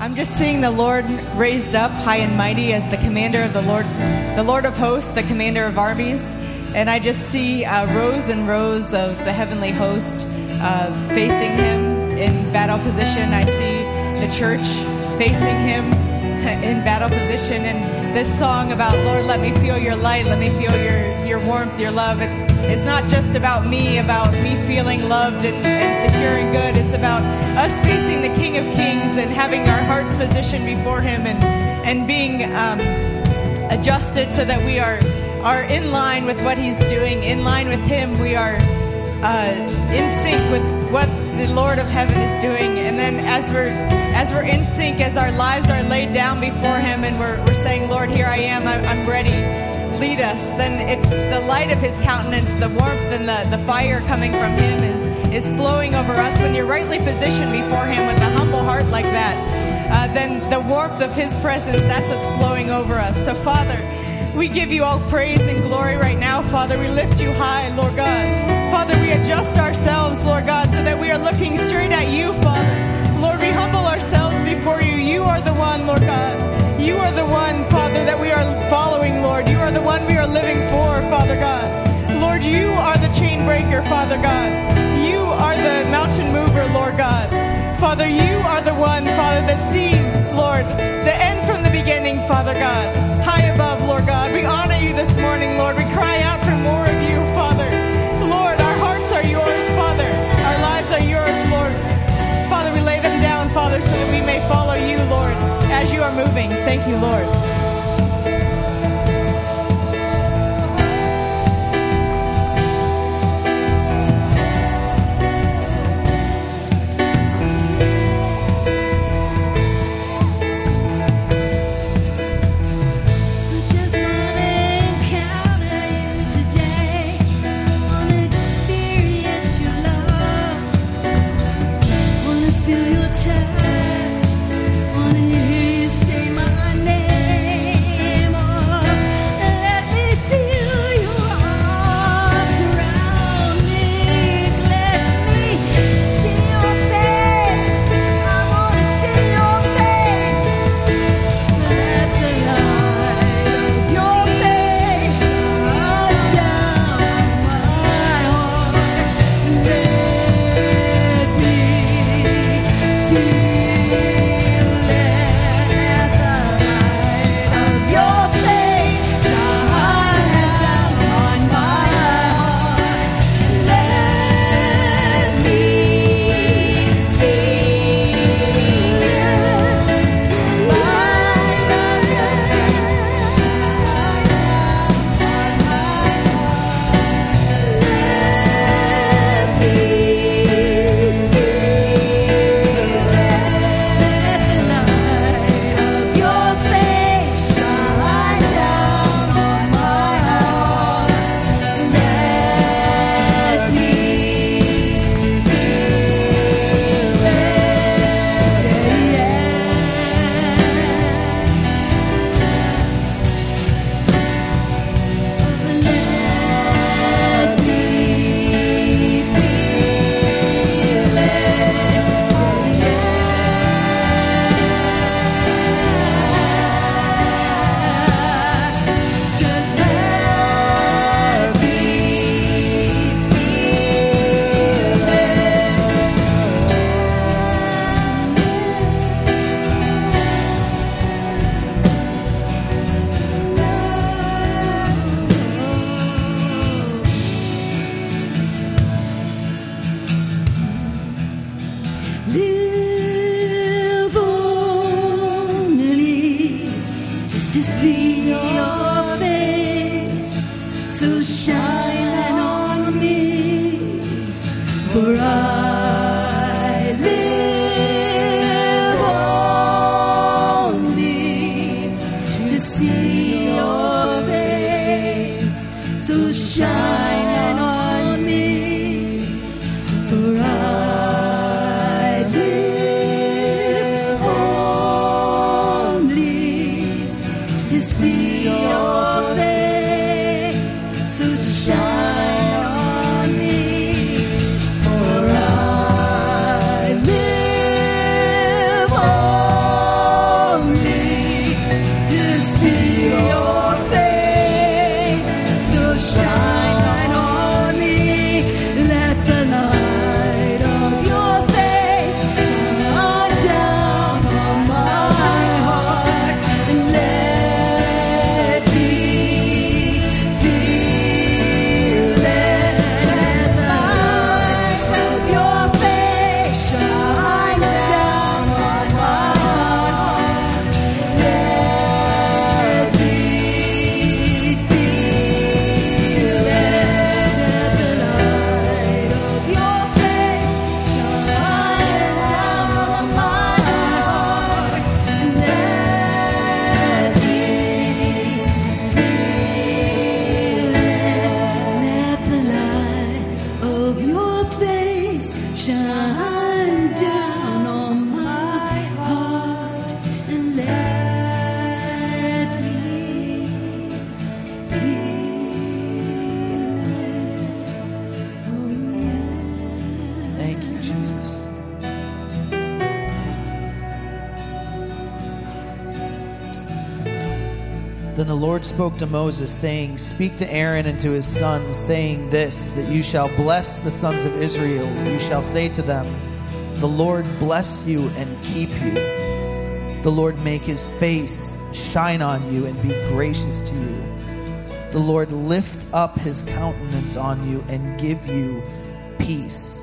I'm just seeing the Lord raised up high and mighty as the commander of the Lord of hosts, the commander of armies. And I just see rows and rows of the heavenly host facing him in battle position. I see the church facing him in battle position. And this song about, Lord, let me feel your light, let me feel your warmth, your love. It's not just about me feeling loved and secure and good. It's about us facing the King of Kings and having our hearts positioned before him and being adjusted so that we are in line with what he's doing, in line with him. We are in sync with what the Lord of heaven is doing. And then as we're in sync, as our lives are laid down before him and we're saying, Lord, here I am, I'm ready, lead us, then it's the light of his countenance, the warmth and the fire coming from him is flowing over us. When you're rightly positioned before him with a humble heart like that, then the warmth of his presence, that's what's flowing over us. So Father, we give you all praise and glory right now, Father. We lift you high, Lord God. Father, we adjust ourselves, Lord God, so that we are looking straight at you, Father. Lord, we humble ourselves before you. You are the one, Lord God. You are the one, Father, that we are following, Lord. You are the one we are living for, Father God. Lord, you are the chain breaker, Father God. You are the mountain mover, Lord God. Father, you are the one, Father, that sees, Lord, the end from the beginning, Father God. High above, Lord God. We honor you this morning, Lord. We cry out for more of you, Father. Lord, our hearts are yours, Father. Our lives are yours, Lord. Father, we lay them down, Father, so that we may follow you, Lord, as you are moving. Thank you, Lord. Feel your touch, wanna hear you say my name. Then the Lord spoke to Moses, saying, Speak to Aaron and to his sons, saying this, that you shall bless the sons of Israel. You shall say to them, The Lord bless you and keep you. The Lord make his face shine on you and be gracious to you. The Lord lift up his countenance on you and give you peace.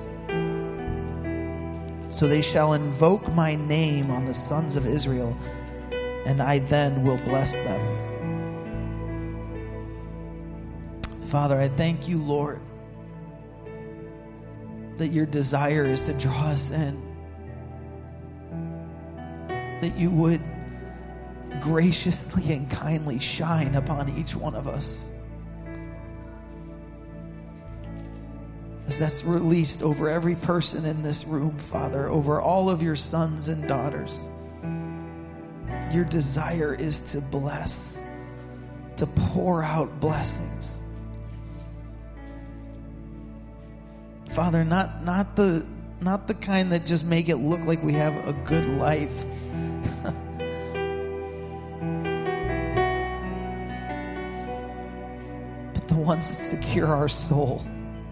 So they shall invoke my name on the sons of Israel, and I then will bless them. Father, I thank you, Lord, that your desire is to draw us in. That you would graciously and kindly shine upon each one of us. As that's released over every person in this room, Father, over all of your sons and daughters. Your desire is to bless, to pour out blessings. Father, not the kind that just make it look like we have a good life. But the ones that secure our soul.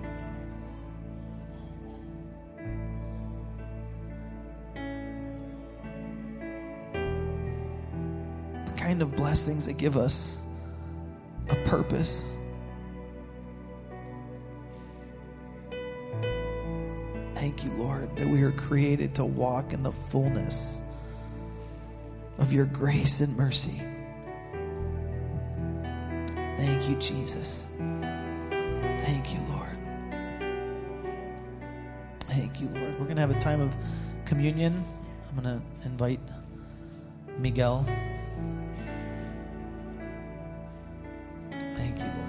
The kind of blessings that give us a purpose. Thank you, Lord, that we are created to walk in the fullness of your grace and mercy. Thank you, Jesus. Thank you, Lord. Thank you, Lord. We're going to have a time of communion. I'm going to invite Miguel. Thank you, Lord.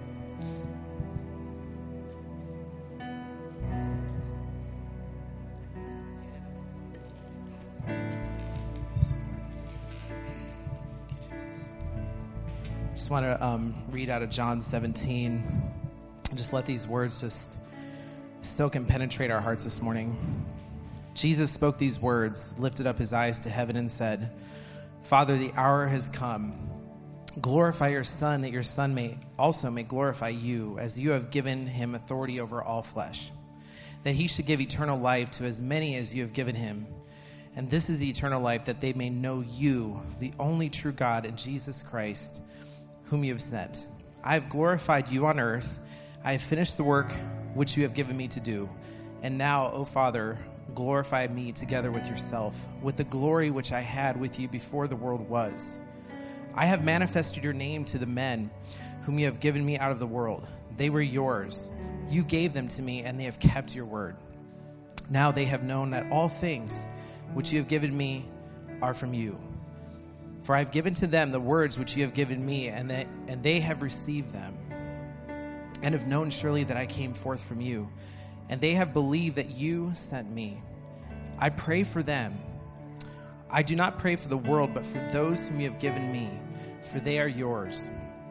I want to read out of John 17. Just let these words just soak and penetrate our hearts this morning. Jesus spoke these words, lifted up his eyes to heaven and said, Father, the hour has come. Glorify your Son, that your Son may glorify you, as you have given him authority over all flesh, that he should give eternal life to as many as you have given him. And this is eternal life, that they may know you, the only true God, and Jesus Christ, whom you have sent. I have glorified you on earth. I have finished the work which you have given me to do. And now, O Father, glorify me together with yourself, with the glory which I had with you before the world was. I have manifested your name to the men whom you have given me out of the world. They were yours. You gave them to me, and they have kept your word. Now they have known that all things which you have given me are from you. For I have given to them the words which you have given me, and they have received them, and have known surely that I came forth from you, and they have believed that you sent me. I pray for them. I do not pray for the world, but for those whom you have given me, for they are yours.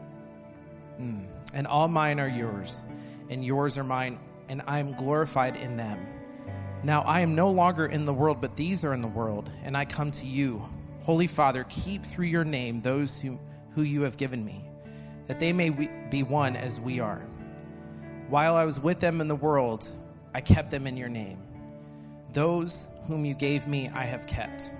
And all mine are yours, and yours are mine, and I am glorified in them. Now I am no longer in the world, but these are in the world, and I come to you. Holy Father, keep through your name those who you have given me, that they may be one as we are. While I was with them in the world, I kept them in your name. Those whom you gave me, I have kept.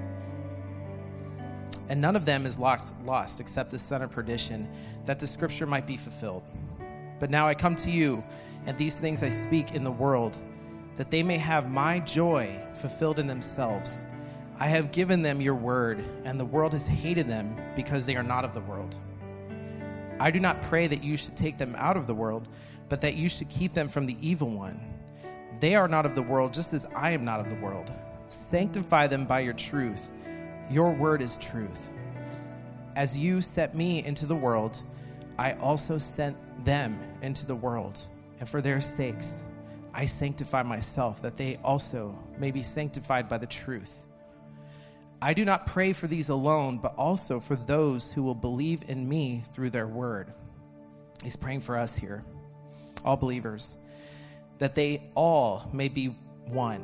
And none of them is lost except the son of perdition, that the scripture might be fulfilled. But now I come to you, and these things I speak in the world, that they may have my joy fulfilled in themselves. I have given them your word, and the world has hated them because they are not of the world. I do not pray that you should take them out of the world, but that you should keep them from the evil one. They are not of the world, just as I am not of the world. Sanctify them by your truth. Your word is truth. As you sent me into the world, I also sent them into the world. And for their sakes, I sanctify myself, that they also may be sanctified by the truth. I do not pray for these alone, but also for those who will believe in me through their word. He's praying for us here, all believers, that they all may be one.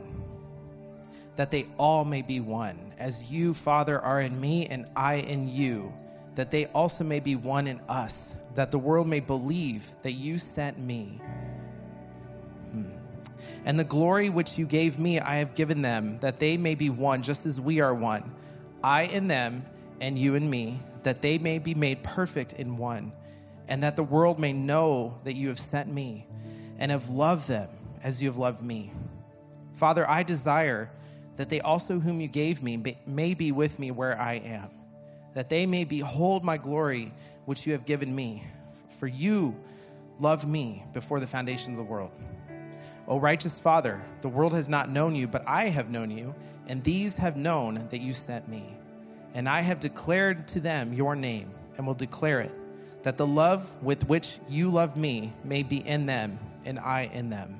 That they all may be one. As you, Father, are in me and I in you, that they also may be one in us, that the world may believe that you sent me. And the glory which you gave me, I have given them, that they may be one, just as we are one. I in them, and you in me, that they may be made perfect in one, and that the world may know that you have sent me, and have loved them as you have loved me. Father, I desire that they also whom you gave me may be with me where I am, that they may behold my glory which you have given me. For you loved me before the foundation of the world. O righteous Father, the world has not known you, but I have known you, and these have known that you sent me. And I have declared to them your name, and will declare it, that the love with which you love me may be in them, and I in them.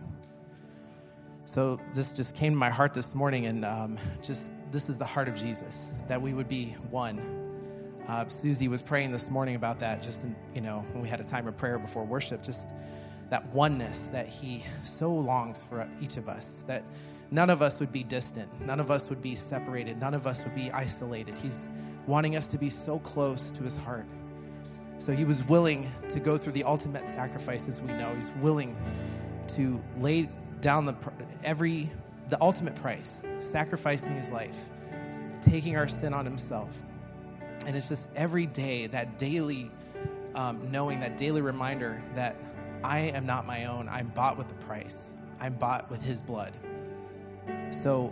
So this just came to my heart this morning, and this is the heart of Jesus, that we would be one. Susie was praying this morning about that, when we had a time of prayer before worship, just that oneness that he so longs for each of us, that none of us would be distant, none of us would be separated, none of us would be isolated. He's wanting us to be so close to his heart. So he was willing to go through the ultimate sacrifice, as we know. He's willing to lay down the ultimate price, sacrificing his life, taking our sin on himself. And it's just every day, that daily knowing, that daily reminder that I am not my own. I'm bought with a price. I'm bought with his blood. So,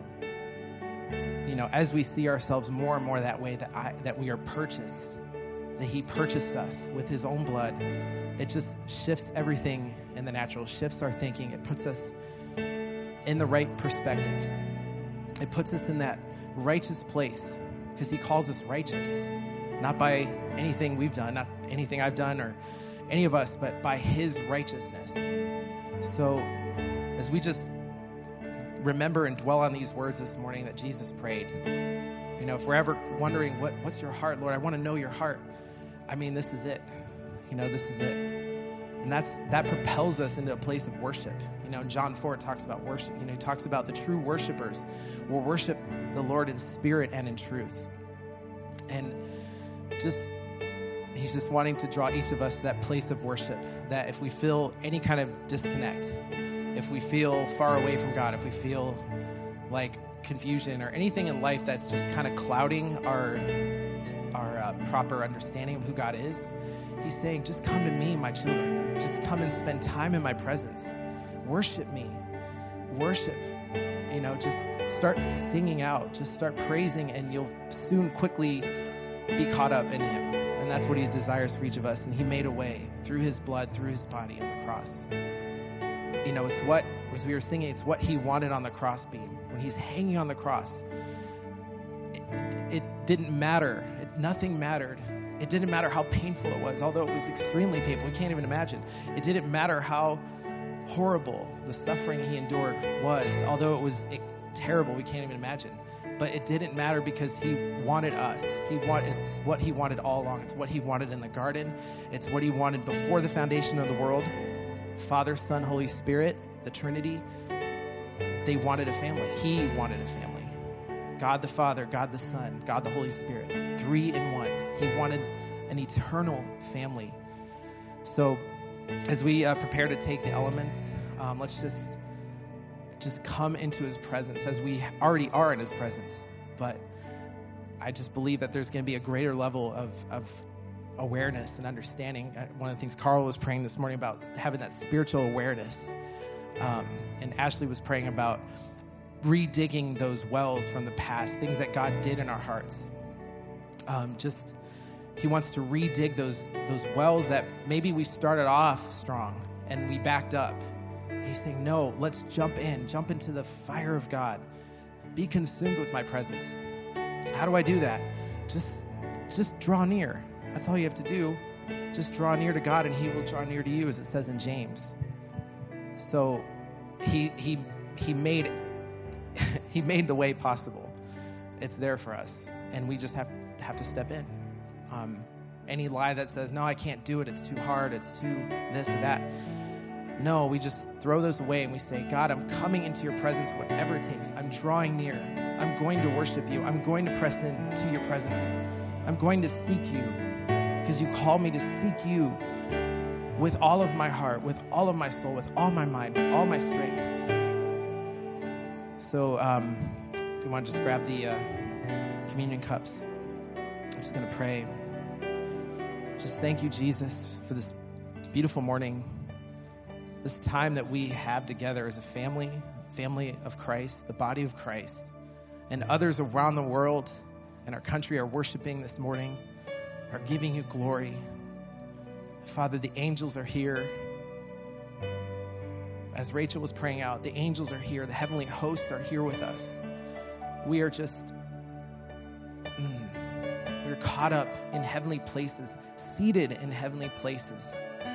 as we see ourselves more and more that way, that we are purchased, that he purchased us with his own blood, it just shifts everything in the natural, shifts our thinking. It puts us in the right perspective. It puts us in that righteous place, because he calls us righteous, not by anything we've done, not anything I've done or any of us, but by his righteousness. So as we just remember and dwell on these words this morning that Jesus prayed, if we're ever wondering, what's your heart, Lord? I want to know your heart. This is it. This is it. And that propels us into a place of worship. In John 4, it talks about worship. He talks about the true worshipers will worship the Lord in spirit and in truth. And he's just wanting to draw each of us to that place of worship, that if we feel any kind of disconnect, if we feel far away from God, if we feel like confusion or anything in life that's just kind of clouding our proper understanding of who God is, he's saying, just come to me, my children. Just come and spend time in my presence. Worship me. Worship. Just start singing out. Just start praising, and you'll soon quickly be caught up in him. And that's what he desires for each of us. And he made a way through his blood, through his body on the cross. It's what, as we were singing, it's what he wanted on the cross beam. When he's hanging on the cross, it didn't matter. Nothing mattered. It didn't matter how painful it was, although it was extremely painful. We can't even imagine. It didn't matter how horrible the suffering he endured was, although it was terrible. We can't even imagine. But it didn't matter, because he wanted us. It's what he wanted all along. It's what he wanted in the garden. It's what he wanted before the foundation of the world. Father, Son, Holy Spirit, the Trinity, they wanted a family. He wanted a family. God the Father, God the Son, God the Holy Spirit, 3 in 1. He wanted an eternal family. So as we prepare to take the elements, let's just come into his presence, as we already are in his presence. But I just believe that there's going to be a greater level of awareness and understanding. One of the things Carl was praying this morning about, having that spiritual awareness. And Ashley was praying about redigging those wells from the past, things that God did in our hearts. He wants to redig those wells that maybe we started off strong and we backed up. He's saying, no, let's jump into the fire of God. Be consumed with my presence. How do I do that? Just draw near. That's all you have to do. Just draw near to God, and he will draw near to you, as it says in James. So he made the way possible. It's there for us, and we just have to step in. Any lie that says, no, I can't do it, it's too hard, it's too this or that. No, we just throw those away and we say, God, I'm coming into your presence, whatever it takes. I'm drawing near. I'm going to worship you. I'm going to press into your presence. I'm going to seek you. because you call me to seek you with all of my heart, with all of my soul, with all my mind, with all my strength. So if you want to just grab the communion cups, I'm just going to pray. Just thank you, Jesus, for this beautiful morning, this time that we have together as a family of Christ, the body of Christ, and others around the world and our country are worshiping this morning, are giving you glory. Father, the angels are here. As Rachel was praying out, the angels are here. The heavenly hosts are here with us. We are just, we're caught up in heavenly places, seated in heavenly places,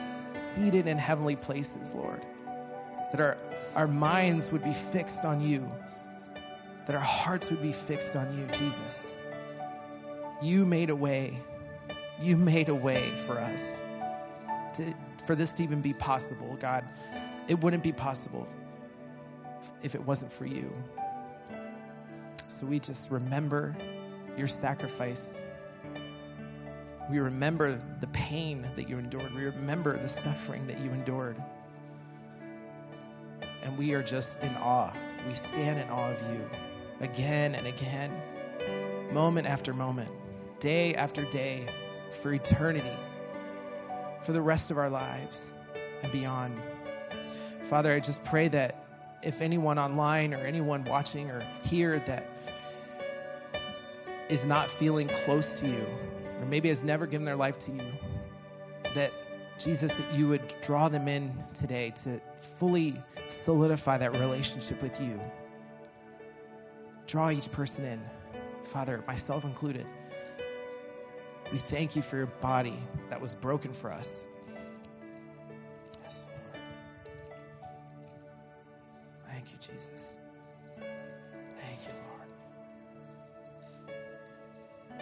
Lord. That our minds would be fixed on you, that our hearts would be fixed on you, Jesus. You made a way. You made a way for us, for this to even be possible, God. It wouldn't be possible if it wasn't for you. So we just remember your sacrifice. We remember the pain that you endured. We remember the suffering that you endured. And we are just in awe. We stand in awe of you again and again, moment after moment, day after day, for eternity, for the rest of our lives and beyond. Father, I just pray that if anyone online or anyone watching or here that is not feeling close to you, or maybe has never given their life to you, that Jesus, that you would draw them in today to fully solidify that relationship with you. Draw each person in, Father, myself included. We thank you for your body that was broken for us. Yes, Lord. Thank you, Jesus. Thank you, Lord.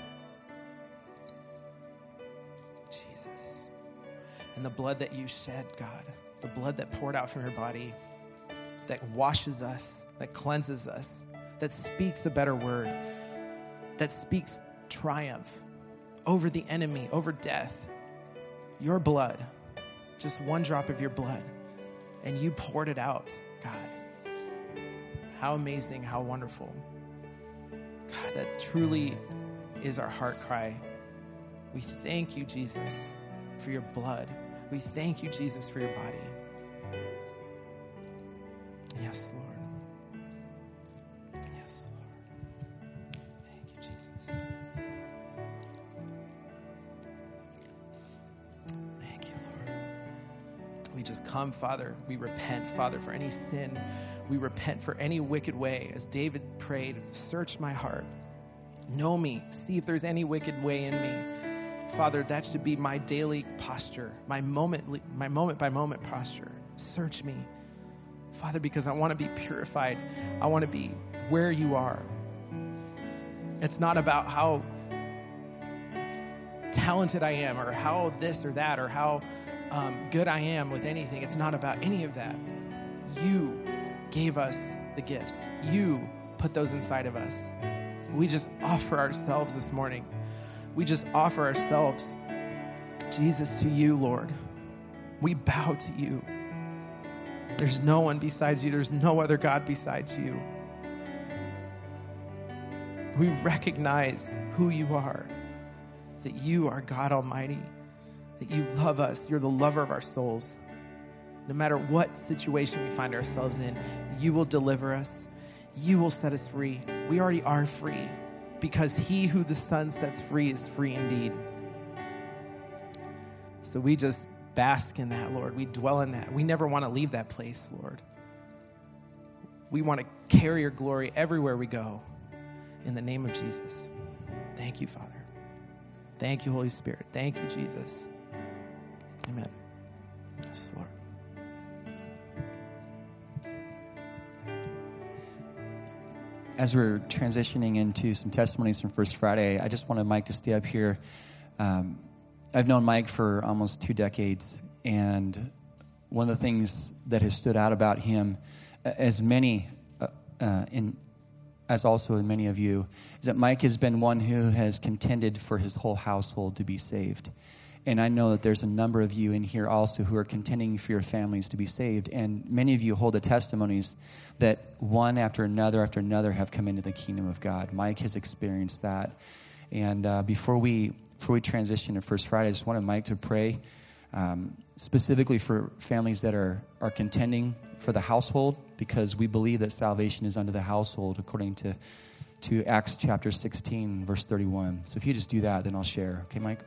Jesus. And the blood that you shed, God, the blood that poured out from your body, that washes us, that cleanses us, that speaks a better word, that speaks triumph over the enemy, over death. Your blood, just one drop of your blood, and you poured it out, God. How amazing, how wonderful. God, that truly is our heart cry. We thank you, Jesus, for your blood. We thank you, Jesus, for your body. Yes, Lord. Yes, Lord. Thank you, Jesus. Thank you, Lord. We just come, Father. We repent, Father, for any sin. We repent for any wicked way. As David prayed, search my heart. Know me. See if there's any wicked way in me. Father, that should be my daily posture, my moment by moment posture. Search me, Father, because I want to be purified. I want to be where you are. It's not about how talented I am or how this or that or how good I am with anything. It's not about any of that. You gave us the gifts. You put those inside of us. We just offer ourselves this morning. We just offer ourselves, Jesus, to you, Lord. We bow to you. There's no one besides you. There's no other God besides you. We recognize who you are, that you are God Almighty, that you love us. You're the lover of our souls. No matter what situation we find ourselves in, you will deliver us. You will set us free. We already are free, because he who the Son sets free is free indeed. So we just bask in that, Lord. We dwell in that. We never want to leave that place, Lord. We want to carry your glory everywhere we go. In the name of Jesus. Thank you, Father. Thank you, Holy Spirit. Thank you, Jesus. Amen. Yes, Lord. As we're transitioning into some testimonies from First Friday, I just wanted Mike to stay up here. I've known Mike for almost 2 decades, and one of the things that has stood out about him, as many as also in many of you, is that Mike has been one who has contended for his whole household to be saved. And I know that there's a number of you in here also who are contending for your families to be saved. And many of you hold the testimonies that one after another have come into the kingdom of God. Mike has experienced that. And before we transition to First Friday, I just wanted Mike to pray specifically for families that are contending for the household, because we believe that salvation is unto the household according to Acts chapter 16, verse 31. So if you just do that, then I'll share. Okay, Mike?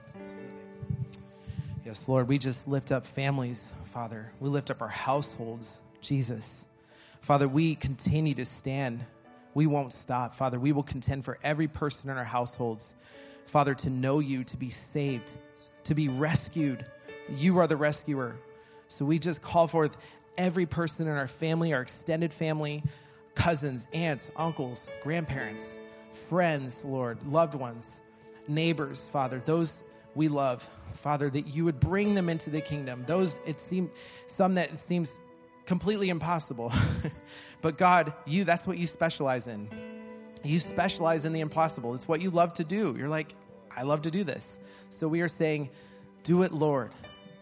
Yes, Lord, we just lift up families, Father. We lift up our households, Jesus. Father, we continue to stand. We won't stop, Father. We will contend for every person in our households, Father, to know you, to be saved, to be rescued. You are the rescuer. So we just call forth every person in our family, our extended family, cousins, aunts, uncles, grandparents, friends, Lord, loved ones, neighbors, Father, those we love, Father, that you would bring them into the kingdom. Some that it seems completely impossible. But God, that's what you specialize in. You specialize in the impossible. It's what you love to do. You're like, I love to do this. So we are saying, do it, Lord.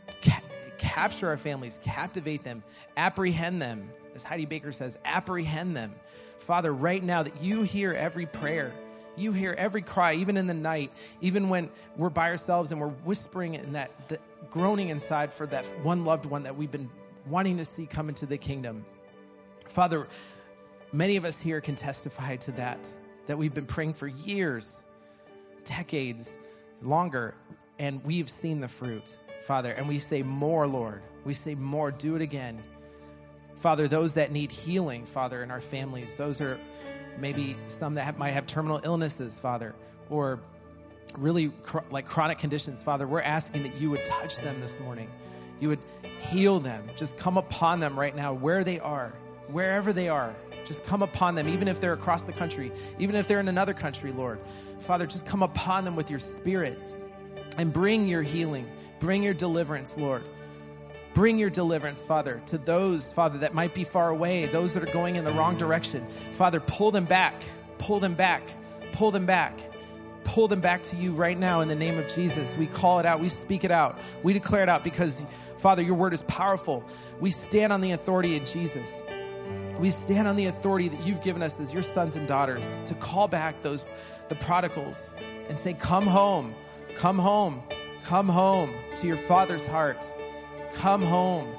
Capture our families, captivate them, apprehend them. As Heidi Baker says, apprehend them. Father, right now that you hear every prayer, you hear every cry, even in the night, even when we're by ourselves and we're whispering and the groaning inside for that one loved one that we've been wanting to see come into the kingdom. Father, many of us here can testify to that we've been praying for years, decades, longer, and we've seen the fruit, Father. And we say more, Lord. We say more. Do it again. Father, those that need healing, Father, in our families, those are maybe some that might have terminal illnesses, Father, or really like chronic conditions, Father. We're asking that you would touch them this morning. You would heal them. Just come upon them right now where they are, wherever they are. Just come upon them, even if they're across the country, even if they're in another country, Lord. Father, just come upon them with your Spirit and bring your healing, bring your deliverance, Lord. Bring your deliverance, Father, to those, Father, that might be far away, those that are going in the wrong direction. Father, pull them back, pull them back, pull them back. Pull them back to you right now in the name of Jesus. We call it out. We speak it out. We declare it out because, Father, your word is powerful. We stand on the authority in Jesus. We stand on the authority that you've given us as your sons and daughters to call back the prodigals and say, come home, come home, come home to your Father's heart. Come home.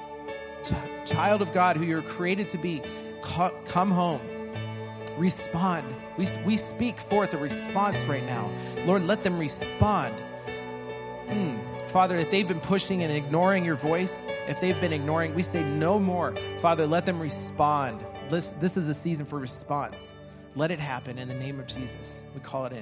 Child of God who you're created to be, come home. Respond. We speak forth a response right now. Lord, let them respond. Father, if they've been pushing and ignoring your voice, if they've been ignoring, we say no more. Father, let them respond. This is a season for response. Let it happen in the name of Jesus. We call it in.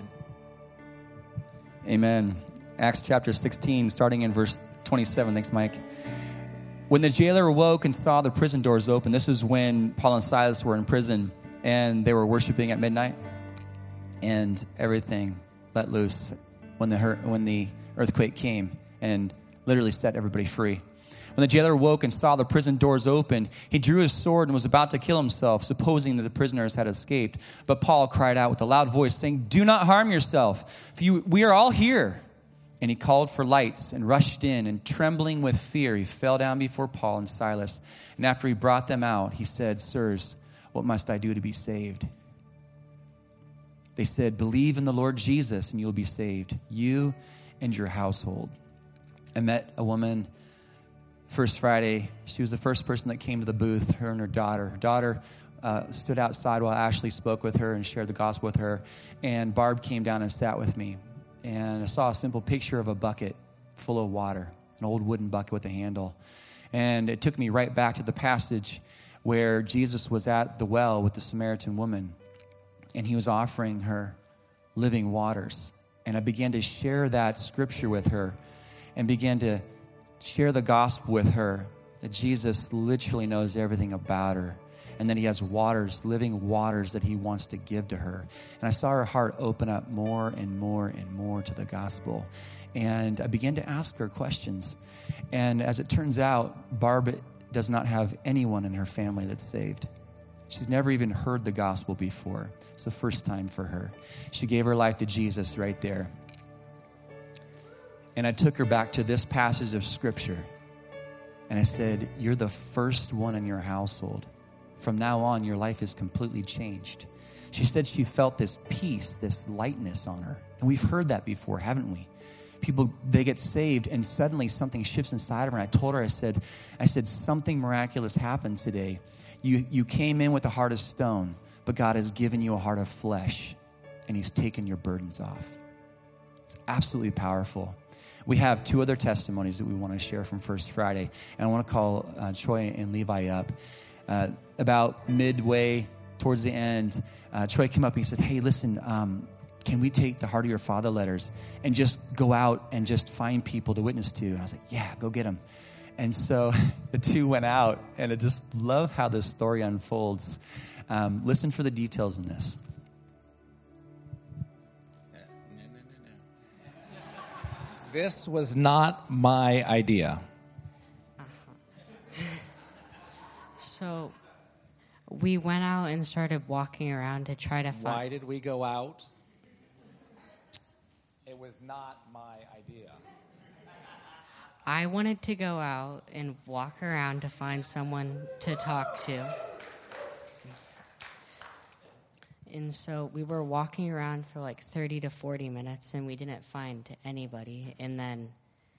Amen. Acts chapter 16, starting in verse 27. Thanks, Mike. When the jailer awoke and saw the prison doors open, this was when Paul and Silas were in prison, and they were worshiping at midnight, and everything let loose when the earthquake came and literally set everybody free. When the jailer awoke and saw the prison doors open, he drew his sword and was about to kill himself, supposing that the prisoners had escaped. But Paul cried out with a loud voice, saying, "Do not harm yourself, for we are all here." And he called for lights and rushed in, and trembling with fear, he fell down before Paul and Silas. And after he brought them out, he said, "Sirs, what must I do to be saved?" They said, "Believe in the Lord Jesus, and you will be saved, you and your household." I met a woman First Friday. She was the first person that came to the booth, her and her daughter. Her daughter stood outside while Ashley spoke with her and shared the gospel with her. And Barb came down and sat with me. And I saw a simple picture of a bucket full of water, an old wooden bucket with a handle. And it took me right back to the passage where Jesus was at the well with the Samaritan woman. And he was offering her living waters. And I began to share that scripture with her and began to share the gospel with her, that Jesus literally knows everything about her and that he has waters, living waters that he wants to give to her. And I saw her heart open up more and more and more to the gospel. And I began to ask her questions. And as it turns out, Barb does not have anyone in her family that's saved. She's never even heard the gospel before. It's the first time for her. She gave her life to Jesus right there. And I took her back to this passage of Scripture. And I said, you're the first one in your household. From now on, your life is completely changed. She said she felt this peace, this lightness on her. And we've heard that before, haven't we? People, they get saved and suddenly something shifts inside of her. And I told her, I said, something miraculous happened today. You came in with a heart of stone, but God has given you a heart of flesh, and he's taken your burdens off. It's absolutely powerful. We have 2 other testimonies that we want to share from First Friday, and I want to call Troy and Levi up. About midway towards the end, Troy came up and he said, hey, listen, can we take the Heart of Your Father letters and just go out and just find people to witness to? And I was like, yeah, go get them. And so the 2 went out, and I just love how this story unfolds. Listen for the details in this. This was not my idea. So we went out and started walking around to try to find... Why did we go out? It was not my idea. I wanted to go out and walk around to find someone to talk to. And so we were walking around for like 30 to 40 minutes, and we didn't find anybody. And then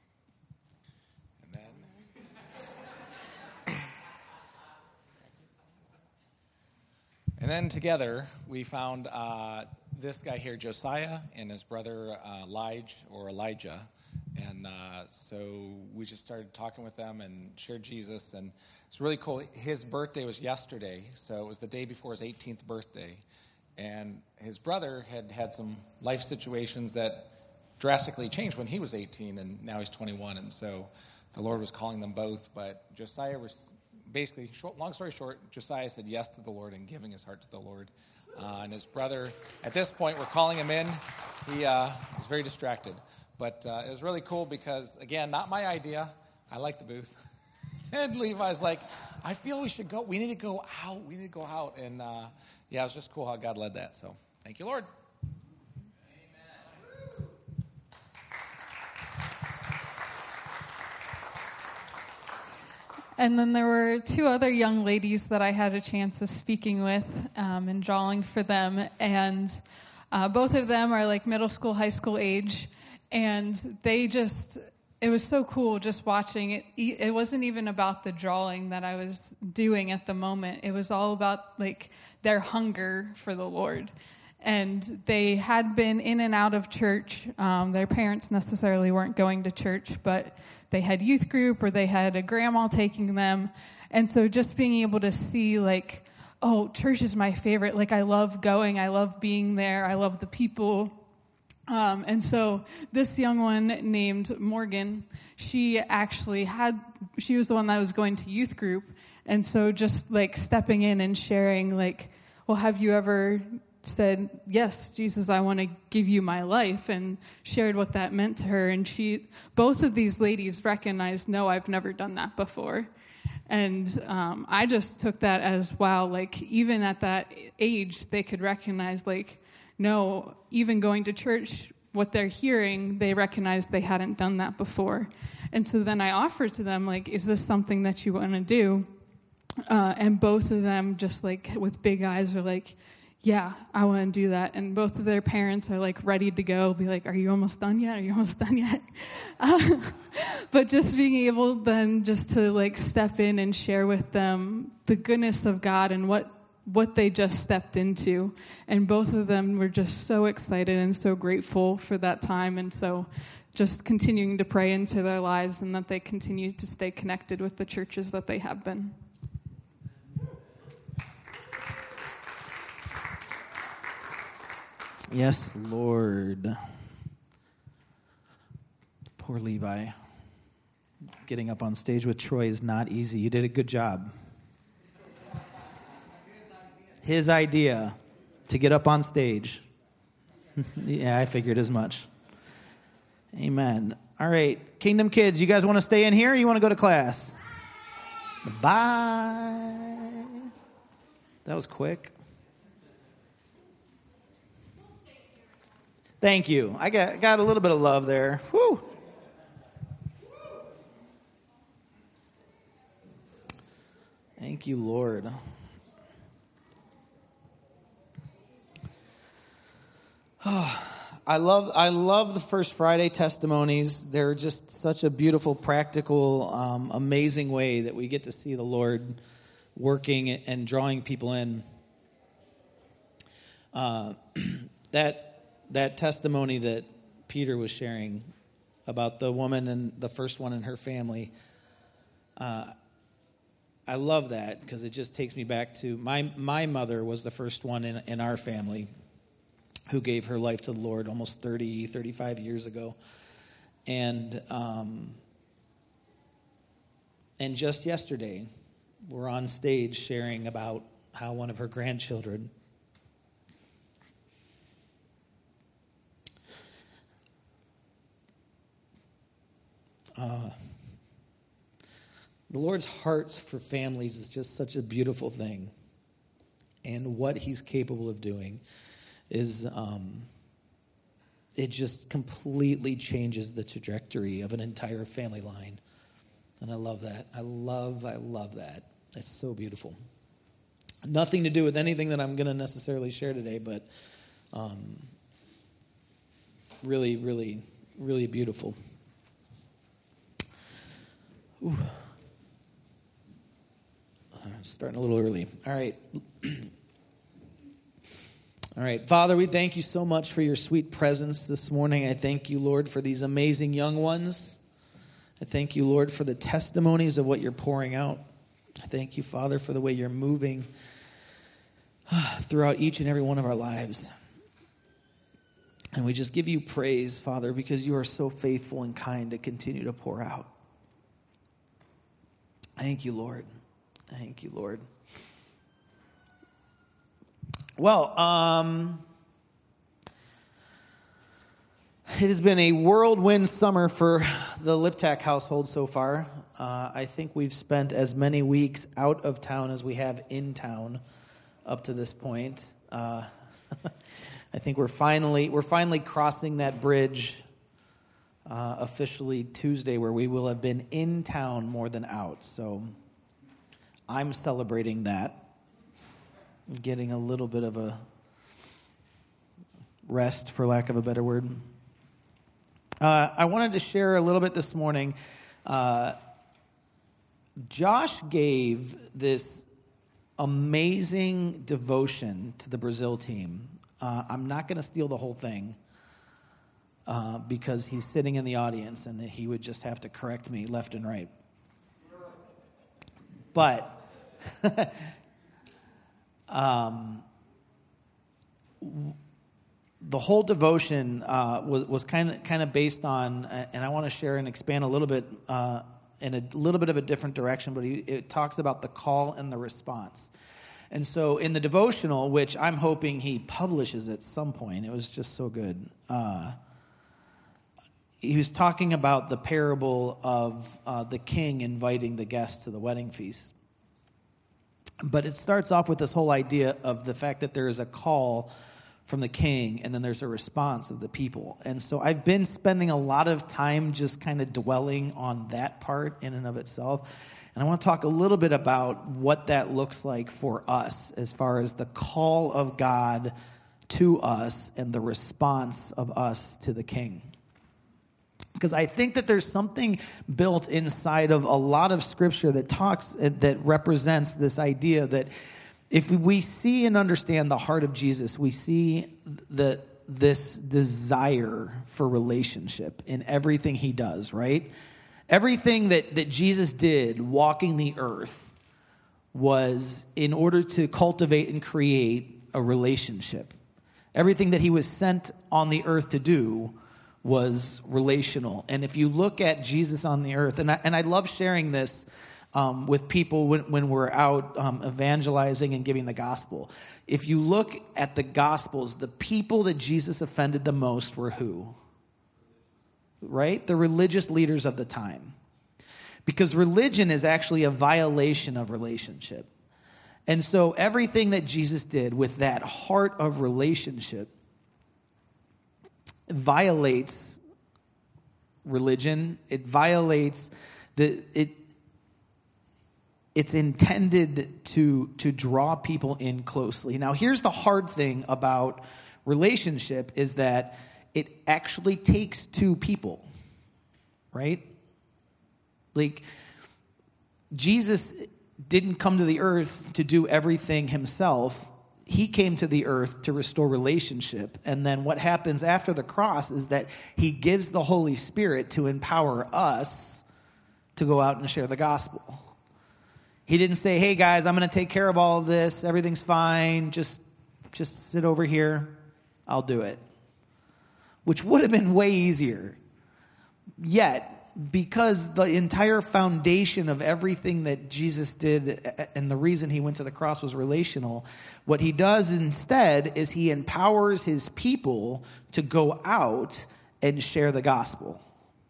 together, we found this guy here, Josiah, and his brother, Elijah. And so we just started talking with them and shared Jesus. And it's really cool. His birthday was yesterday, so it was the day before his 18th birthday. And his brother had some life situations that drastically changed when he was 18, and now he's 21. And so the Lord was calling them both. But Josiah was basically, long story short, Josiah said yes to the Lord and giving his heart to the Lord. And his brother, at this point, we're calling him in. He was very distracted. But it was really cool because, again, not my idea. I like the booth. And Levi's like, I feel we should go. We need to go out. We need to go out. And, yeah, it was just cool how God led that. So thank you, Lord. Amen. And then there were 2 other young ladies that I had a chance of speaking with and drawing for them. And both of them are like middle school, high school age. And it was so cool just watching it. It wasn't even about the drawing that I was doing at the moment. It was all about like their hunger for the Lord. And they had been in and out of church. Their parents necessarily weren't going to church, but they had youth group or they had a grandma taking them. And so just being able to see like, oh, church is my favorite. Like I love going. I love being there. I love the people. And so this young one named Morgan, she was the one that was going to youth group. And so just like stepping in and sharing like, well, have you ever said, yes, Jesus, I want to give you my life, and shared what that meant to her. And both of these ladies recognized, no, I've never done that before. And I just took that as, wow, like even at that age, they could recognize like, no, even going to church, what they're hearing, they recognize they hadn't done that before. And so then I offered to them, like, is this something that you want to do? And both of them just like with big eyes are like, yeah, I want to do that. And both of their parents are like ready to go, be like, are you almost done yet? Are you almost done yet? But just being able then just to like step in and share with them the goodness of God and what they just stepped into. And both of them were just so excited and so grateful for that time. And so just continuing to pray into their lives and that they continue to stay connected with the churches that they have been. Yes, Lord. Poor Levi. Getting up on stage with Troy is not easy. You did a good job. His idea to get up on stage. Yeah, I figured as much. Amen. All right, Kingdom Kids, you guys want to stay in here or you want to go to class? Bye. That was quick. Thank you. I got a little bit of love there. Whew. Thank you, Lord. Oh, I love the First Friday testimonies. They're just such a beautiful, practical, amazing way that we get to see the Lord working and drawing people in. That testimony that Peter was sharing about the woman and the first one in her family, I love that because it just takes me back to my mother was the first one in our family who gave her life to the Lord almost 35 years ago. And just yesterday, we're on stage sharing about how one of her grandchildren the Lord's heart for families is just such a beautiful thing. And what he's capable of doing is it just completely changes the trajectory of an entire family line. And I love that. I love that. That's so beautiful. Nothing to do with anything that I'm going to necessarily share today, but really, really, really beautiful. Ooh. Starting a little early. All right. All right. Father, we thank you so much for your sweet presence this morning. I thank you, Lord, for these amazing young ones. I thank you, Lord, for the testimonies of what you're pouring out. I thank you, Father, for the way you're moving throughout each and every one of our lives. And we just give you praise, Father, because you are so faithful and kind to continue to pour out. Thank you, Lord. Thank you, Lord. Well, it has been a whirlwind summer for the Liptak household so far. I think we've spent as many weeks out of town as we have in town up to this point. I think we're finally crossing that bridge officially Tuesday, where we will have been in town more than out. So I'm celebrating that. Getting a little bit of a rest, for lack of a better word. I wanted to share a little bit this morning. Josh gave this amazing devotion to the Brazil team. I'm not going to steal the whole thing because he's sitting in the audience and he would just have to correct me left and right. But the whole devotion was kind of based on, and I want to share and expand a little bit in a little bit of a different direction, but it talks about the call and the response. And so in the devotional, which I'm hoping he publishes at some point, it was just so good. He was talking about the parable of the king inviting the guests to the wedding feast. But it starts off with this whole idea of the fact that there is a call from the king, and then there's a response of the people. And so I've been spending a lot of time just kind of dwelling on that part in and of itself. And I want to talk a little bit about what that looks like for us as far as the call of God to us and the response of us to the king. Because I think that there's something built inside of a lot of scripture that represents this idea that if we see and understand the heart of Jesus, we see this desire for relationship in everything he does, right? Everything that Jesus did walking the earth was in order to cultivate and create a relationship. Everything that he was sent on the earth to do was relational. And if you look at Jesus on the earth, and I love sharing this with people when we're out evangelizing and giving the gospel. If you look at the gospels, the people that Jesus offended the most were who? Right? The religious leaders of the time. Because religion is actually a violation of relationship. And so everything that Jesus did with that heart of relationship violates religion. It violates it's intended to draw people in closely. Now, here's the hard thing about relationship is that it actually takes two people, right? Like, Jesus didn't come to the earth to do everything himself. He came to the earth to restore relationship. And then what happens after the cross is that he gives the Holy Spirit to empower us to go out and share the gospel. He didn't say, hey guys, I'm going to take care of all of this. Everything's fine. Just sit over here. I'll do it. Which would have been way easier. Yet, because the entire foundation of everything that Jesus did and the reason he went to the cross was relational, what he does instead is he empowers his people to go out and share the gospel.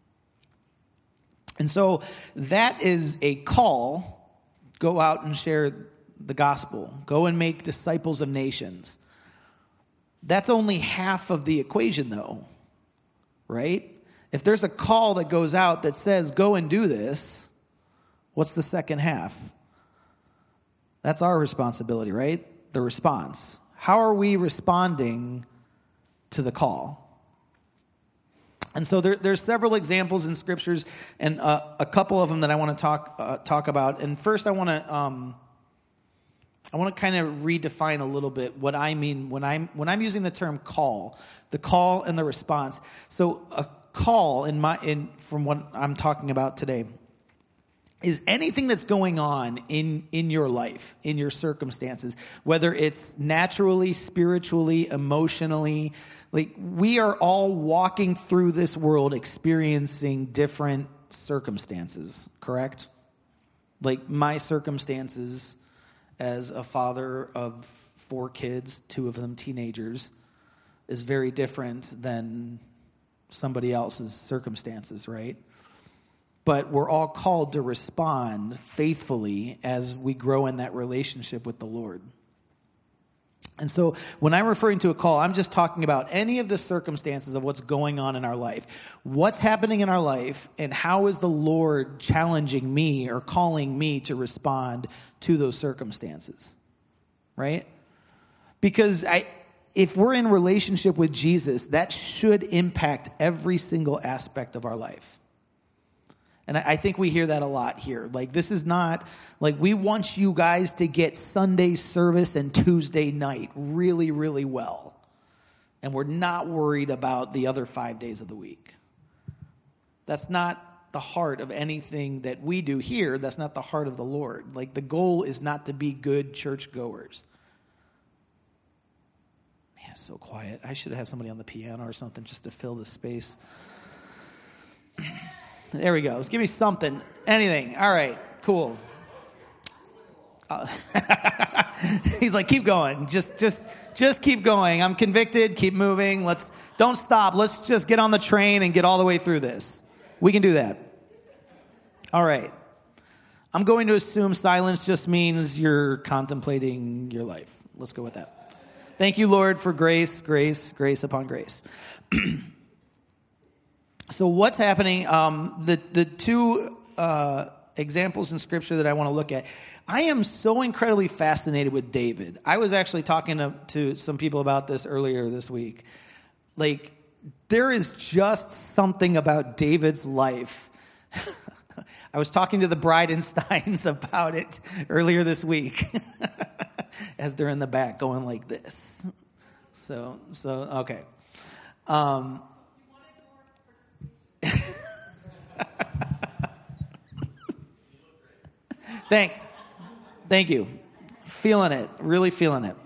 And so that is a call. Go out and share the gospel. Go and make disciples of nations. That's only half of the equation, though, right? If there's a call that goes out that says, go and do this, what's the second half? That's our responsibility, right? The response. How are we responding to the call? And so there's several examples in scriptures, and a couple of them that I want to talk about. And first, I want to kind of redefine a little bit what I mean when I'm using the term call, the call and the response. So a call from what I'm talking about today is anything that's going on in your life, in your circumstances, whether it's naturally, spiritually, emotionally. Like, we are all walking through this world experiencing different circumstances, correct? Like, my circumstances as a father of 4 kids, 2 of them teenagers, is very different than somebody else's circumstances, right? But we're all called to respond faithfully as we grow in that relationship with the Lord. And so when I'm referring to a call, I'm just talking about any of the circumstances of what's going on in our life. What's happening in our life, and how is the Lord challenging me or calling me to respond to those circumstances, right? Because if we're in relationship with Jesus, that should impact every single aspect of our life. And I think we hear that a lot here. Like, this is not, like, we want you guys to get Sunday service and Tuesday night really, really well. And we're not worried about the other 5 days of the week. That's not the heart of anything that we do here. That's not the heart of the Lord. Like, the goal is not to be good churchgoers. Man, it's so quiet. I should have somebody on the piano or something just to fill the space. There we go. Give me something. Anything. All right. Cool. He's like, keep going. Just keep going. I'm convicted. Keep moving. Don't stop. Let's just get on the train and get all the way through this. We can do that. All right. I'm going to assume silence just means you're contemplating your life. Let's go with that. Thank you, Lord, for grace, grace, grace upon grace. So what's happening, the 2 examples in Scripture that I want to look at, I am so incredibly fascinated with David. I was actually talking to some people about this earlier this week. Like, there is just something about David's life. I was talking to the Bridenstines about it earlier this week as they're in the back going like this. So okay. Thanks. Thank you. Feeling it. Really feeling it.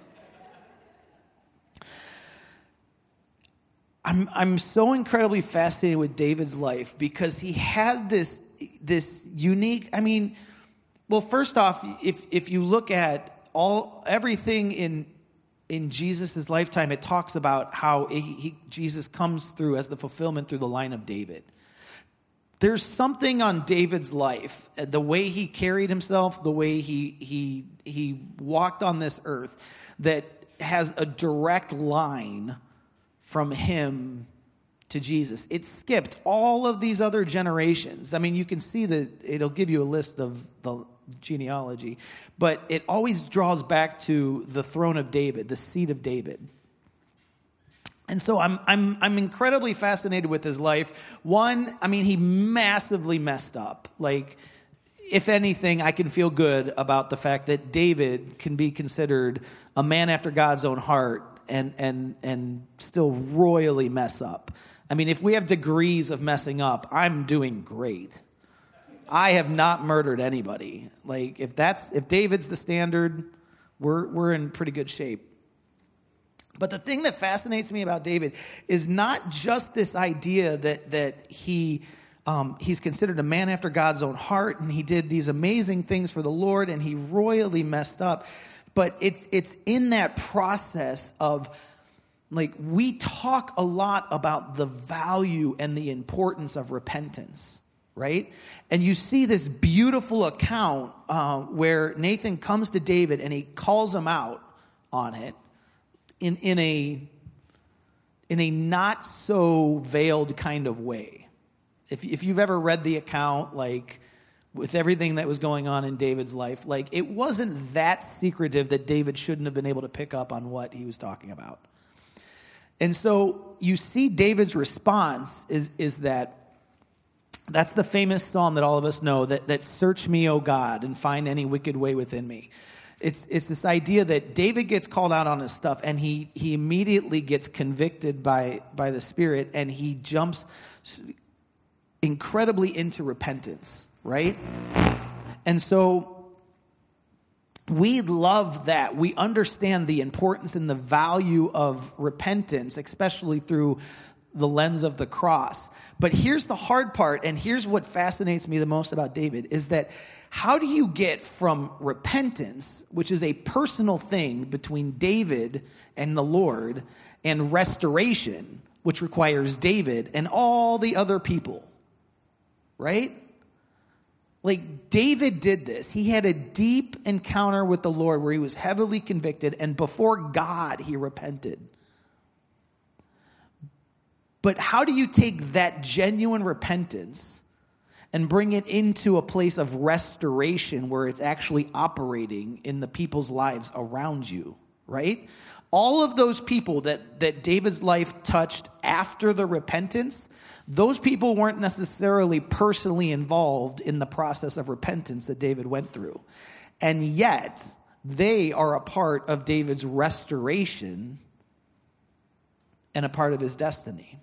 I'm so incredibly fascinated with David's life because he had this unique, well, first off, if you look at everything in Jesus' lifetime, it talks about how Jesus comes through as the fulfillment through the line of David. there's something on David's life, the way he carried himself, the way he walked on this earth, that has a direct line from him to Jesus. It skipped all of these other generations. I mean, you can see that it'll give you a list of the genealogy, but it always draws back to the throne of David, the seed of David. And so I'm incredibly fascinated with his life. One, I mean, he massively messed up. Like, if anything, I can feel good about the fact that David can be considered a man after God's own heart and still royally mess up. I mean, if we have degrees of messing up, I'm doing great. I have not murdered anybody. Like, if David's the standard, we're in pretty good shape. But the thing that fascinates me about David is not just this idea that he's considered a man after God's own heart, and he did these amazing things for the Lord, and he royally messed up. But it's in that process of, like, we talk a lot about the value and the importance of repentance, right? And you see this beautiful account where Nathan comes to David and he calls him out on it in a not so veiled kind of way. If you've ever read the account, like, with everything that was going on in David's life, like, it wasn't that secretive that David shouldn't have been able to pick up on what he was talking about. And so you see David's response is that's the famous psalm that all of us know, that search me, O God, and find any wicked way within me. It's this idea that David gets called out on his stuff, and he immediately gets convicted by the Spirit, and he jumps incredibly into repentance, right? And so we love that. We understand the importance and the value of repentance, especially through the lens of the cross. But here's the hard part, and here's what fascinates me the most about David, is that how do you get from repentance, which is a personal thing between David and the Lord, and restoration, which requires David and all the other people, right? Like, David did this. He had a deep encounter with the Lord where he was heavily convicted, and before God, he repented. But how do you take that genuine repentance and bring it into a place of restoration where it's actually operating in the people's lives around you, right? All of those people that David's life touched after the repentance, those people weren't necessarily personally involved in the process of repentance that David went through. And yet, they are a part of David's restoration and a part of his destiny.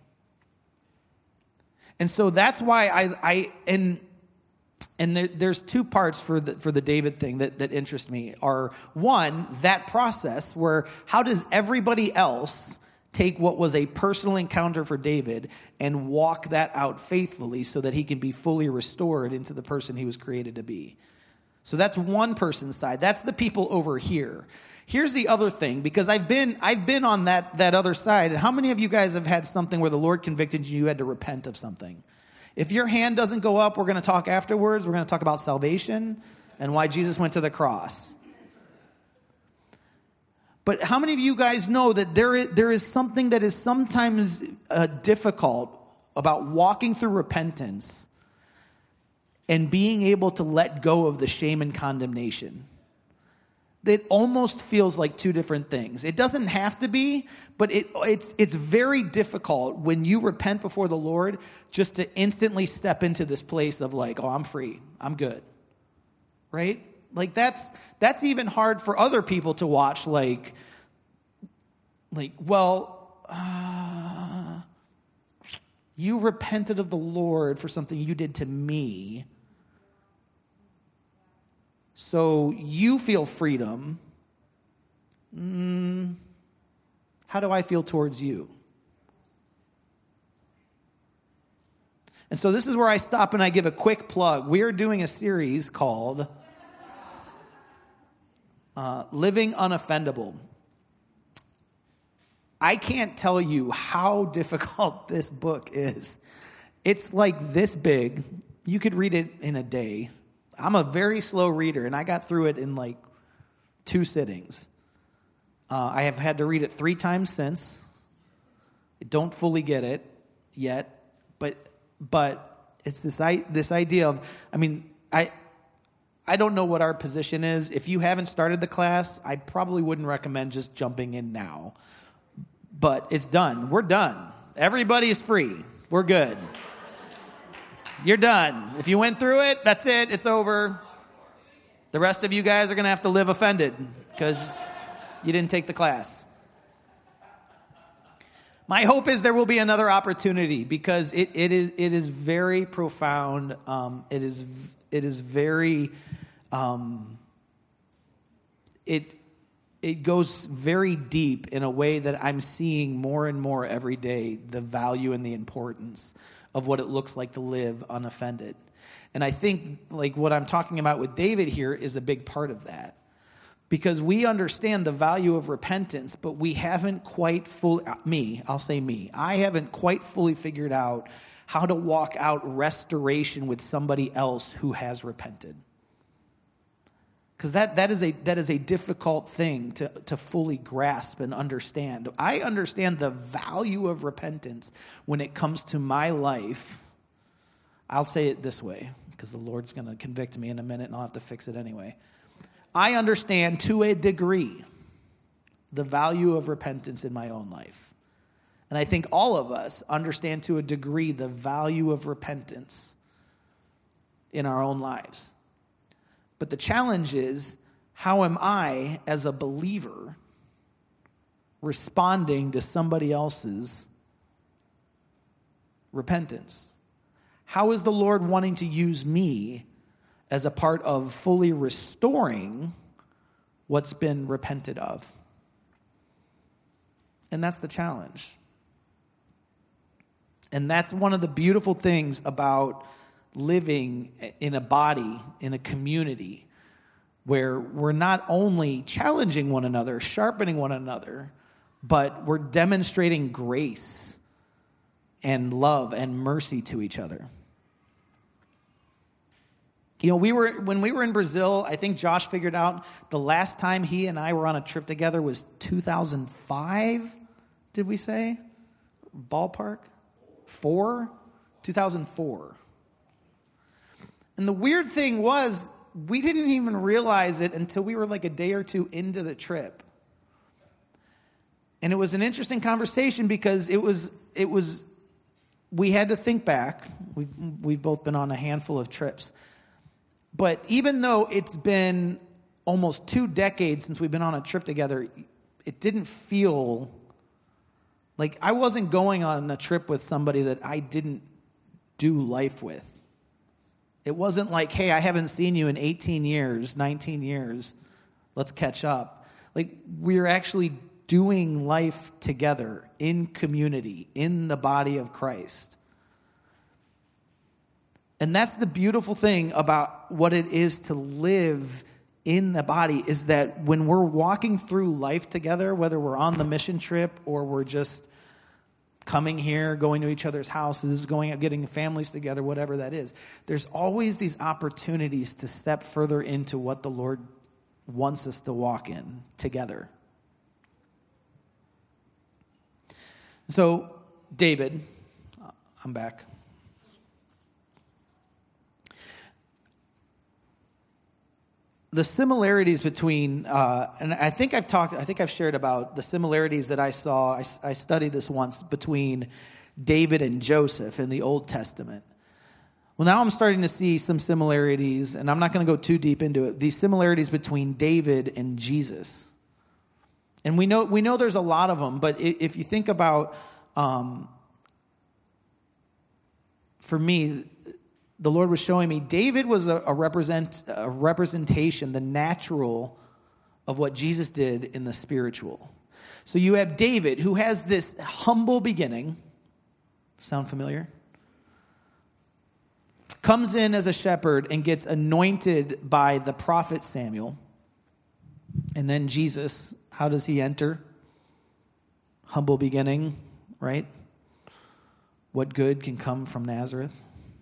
And so that's why there's two parts for the David thing that interest me. Are, one, that process where how does everybody else take what was a personal encounter for David and walk that out faithfully so that he can be fully restored into the person he was created to be. So that's one person's side. That's the people over here. Here's the other thing, because I've been on that other side. And how many of you guys have had something where the Lord convicted you had to repent of something? If your hand doesn't go up, we're going to talk afterwards. We're going to talk about salvation and why Jesus went to the cross. But how many of you guys know that there is something that is sometimes difficult about walking through repentance and being able to let go of the shame and condemnation? That almost feels like two different things. It doesn't have to be, but it's very difficult when you repent before the Lord just to instantly step into this place of like, oh, I'm free, I'm good, right? Like that's even hard for other people to watch. Like, you repented of the Lord for something you did to me. So you feel freedom. How do I feel towards you? And so this is where I stop and I give a quick plug. We are doing a series called Living Unoffendable. I can't tell you how difficult this book is. It's like this big. You could read it in a day. I'm a very slow reader, and I got through it in like 2 sittings. I have had to read it 3 times since. I don't fully get it yet, but it's this idea of, I don't know what our position is. If you haven't started the class, I probably wouldn't recommend just jumping in now. But it's done. We're done. Everybody is free. We're good. You're done. If you went through it, that's it. It's over. The rest of you guys are going to have to live offended because you didn't take the class. My hope is there will be another opportunity because it is very profound. It is very it goes very deep in a way that I'm seeing more and more every day, the value and the importance of what it looks like to live unoffended. And I think like what I'm talking about with David here is a big part of that. Because we understand the value of repentance, but we haven't quite I haven't quite fully figured out how to walk out restoration with somebody else who has repented. Because that is a difficult thing to fully grasp and understand. I understand the value of repentance when it comes to my life. I'll say it this way, because the Lord's going to convict me in a minute and I'll have to fix it anyway. I understand to a degree the value of repentance in my own life. And I think all of us understand to a degree the value of repentance in our own lives. But the challenge is, how am I, as a believer, responding to somebody else's repentance? How is the Lord wanting to use me as a part of fully restoring what's been repented of? And that's the challenge. And that's one of the beautiful things about living in a body, in a community, where we're not only challenging one another, sharpening one another, but we're demonstrating grace and love and mercy to each other. You know, when we were in Brazil, I think Josh figured out the last time he and I were on a trip together was 2005, did we say? Ballpark? 2004. And the weird thing was, we didn't even realize it until we were like a day or two into the trip. And it was an interesting conversation because it was we had to think back. We've both been on a handful of trips. But even though it's been almost 2 decades since we've been on a trip together, it didn't feel like I wasn't going on a trip with somebody that I didn't do life with. It wasn't like, hey, I haven't seen you in 18 years, 19 years. Let's catch up. Like, we're actually doing life together in community, in the body of Christ. And that's the beautiful thing about what it is to live in the body, is that when we're walking through life together, whether we're on the mission trip or we're just coming here, going to each other's houses, going out, getting families together, whatever that is, there's always these opportunities to step further into what the Lord wants us to walk in together. So, David, I'm back. The similarities between, and I think I've shared about the similarities that I saw. I studied this once between David and Joseph in the Old Testament. Well, now I'm starting to see some similarities, and I'm not going to go too deep into it. These similarities between David and Jesus, and we know there's a lot of them. But if you think about, for me, the Lord was showing me David was a representation, the natural, of what Jesus did in the spiritual. So you have David, who has this humble beginning. Sound familiar? Comes in as a shepherd and gets anointed by the prophet Samuel. And then Jesus, how does he enter? Humble beginning, right? what good can come from Nazareth?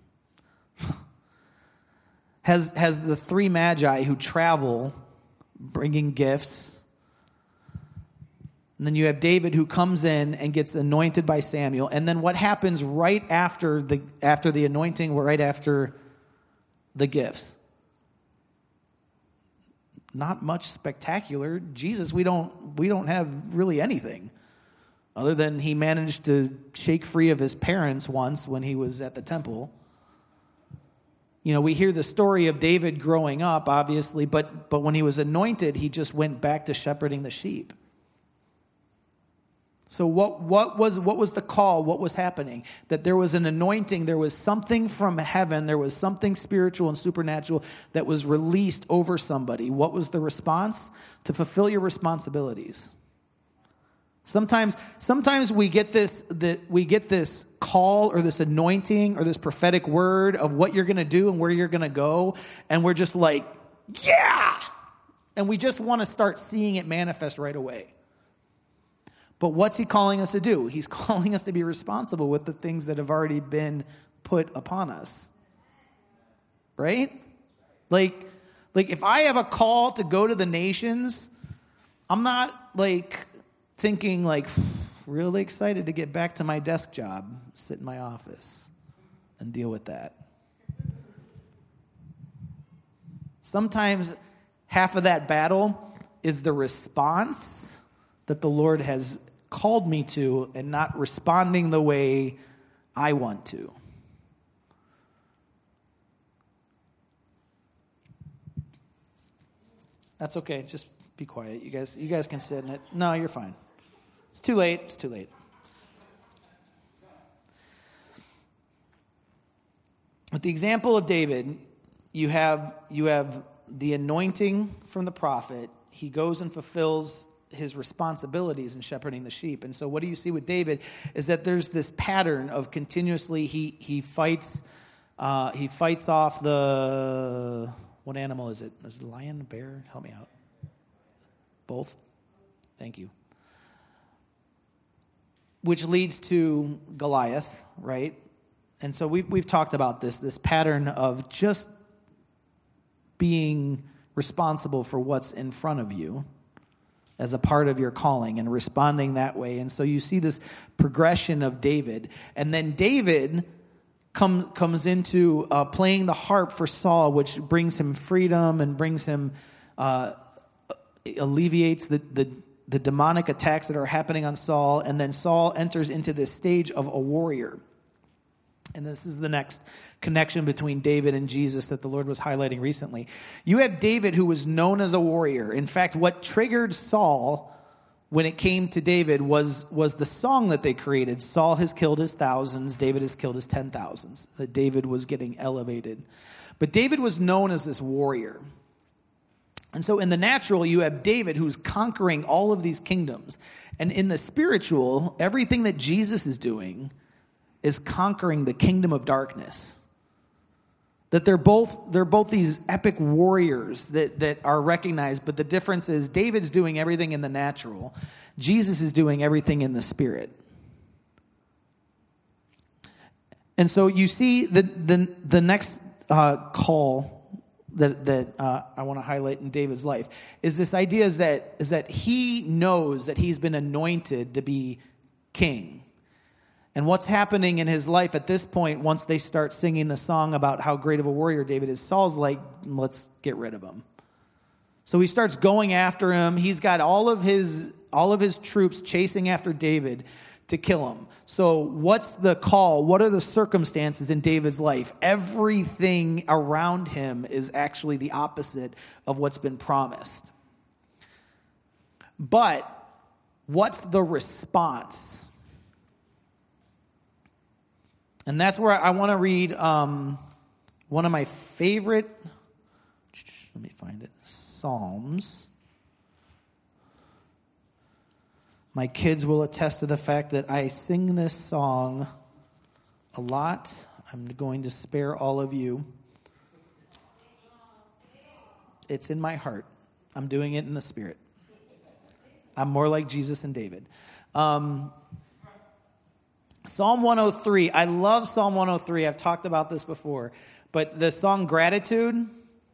Has the three magi who travel bringing gifts, and then you have David who comes in and gets anointed by Samuel, and then what happens right after the anointing, right after the gifts? Not much spectacular. Jesus, we don't have really anything other than he managed to shake free of his parents once when he was at the temple. You know, we hear the story of David growing up, obviously, but when he was anointed, he just went back to shepherding the sheep. So what was the call? What was happening? That there was an anointing, there was something from heaven, there was something spiritual and supernatural that was released over somebody. What was the response? To fulfill your responsibilities. Sometimes we get this call or this anointing or this prophetic word of what you're going to do and where you're going to go, and we're just like, yeah! And we just want to start seeing it manifest right away. But what's he calling us to do? He's calling us to be responsible with the things that have already been put upon us. Right? Like if I have a call to go to the nations, I'm not thinking really excited to get back to my desk job, sit in my office and deal with that. Sometimes half of that battle is the response that the Lord has called me to and not responding the way I want to. That's okay. Just be quiet. You guys can sit in it. No, you're fine. It's too late. It's too late. With the example of David, you have the anointing from the prophet. He goes and fulfills his responsibilities in shepherding the sheep. And so what do you see with David is that there's this pattern of continuously he fights off the, what animal is it? Is it a lion, bear? Help me out. Both? Thank you. Which leads to Goliath, right? And so we've talked about this pattern of just being responsible for what's in front of you as a part of your calling and responding that way. And so you see this progression of David. And then David comes into playing the harp for Saul, which brings him freedom and brings him, alleviates the demonic attacks that are happening on Saul. And then Saul enters into this stage of a warrior. And this is the next connection between David and Jesus that the Lord was highlighting recently. You have David, who was known as a warrior. In fact, what triggered Saul when it came to David was the song that they created. Saul has killed his thousands, David has killed his 10,000s. That David was getting elevated. But David was known as this warrior. And so in the natural, you have David who's conquering all of these kingdoms. And in the spiritual, everything that Jesus is doing is conquering the kingdom of darkness. That they're both these epic warriors that are recognized, but the difference is David's doing everything in the natural. Jesus is doing everything in the spirit. And so you see the next call that I want to highlight in David's life is this idea is that he knows that he's been anointed to be king. And what's happening in his life at this point, once they start singing the song about how great of a warrior David is, Saul's like, let's get rid of him. So he starts going after him. He's got all of his troops chasing after David to kill him. So what's the call? What are the circumstances in David's life? Everything around him is actually the opposite of what's been promised. But what's the response? And that's where I want to read one of my favorite, let me find it, Psalms. My kids will attest to the fact that I sing this song a lot. I'm going to spare all of you. It's in my heart. I'm doing it in the spirit. I'm more like Jesus and David. Psalm 103. I love Psalm 103. I've talked about this before. But the song Gratitude,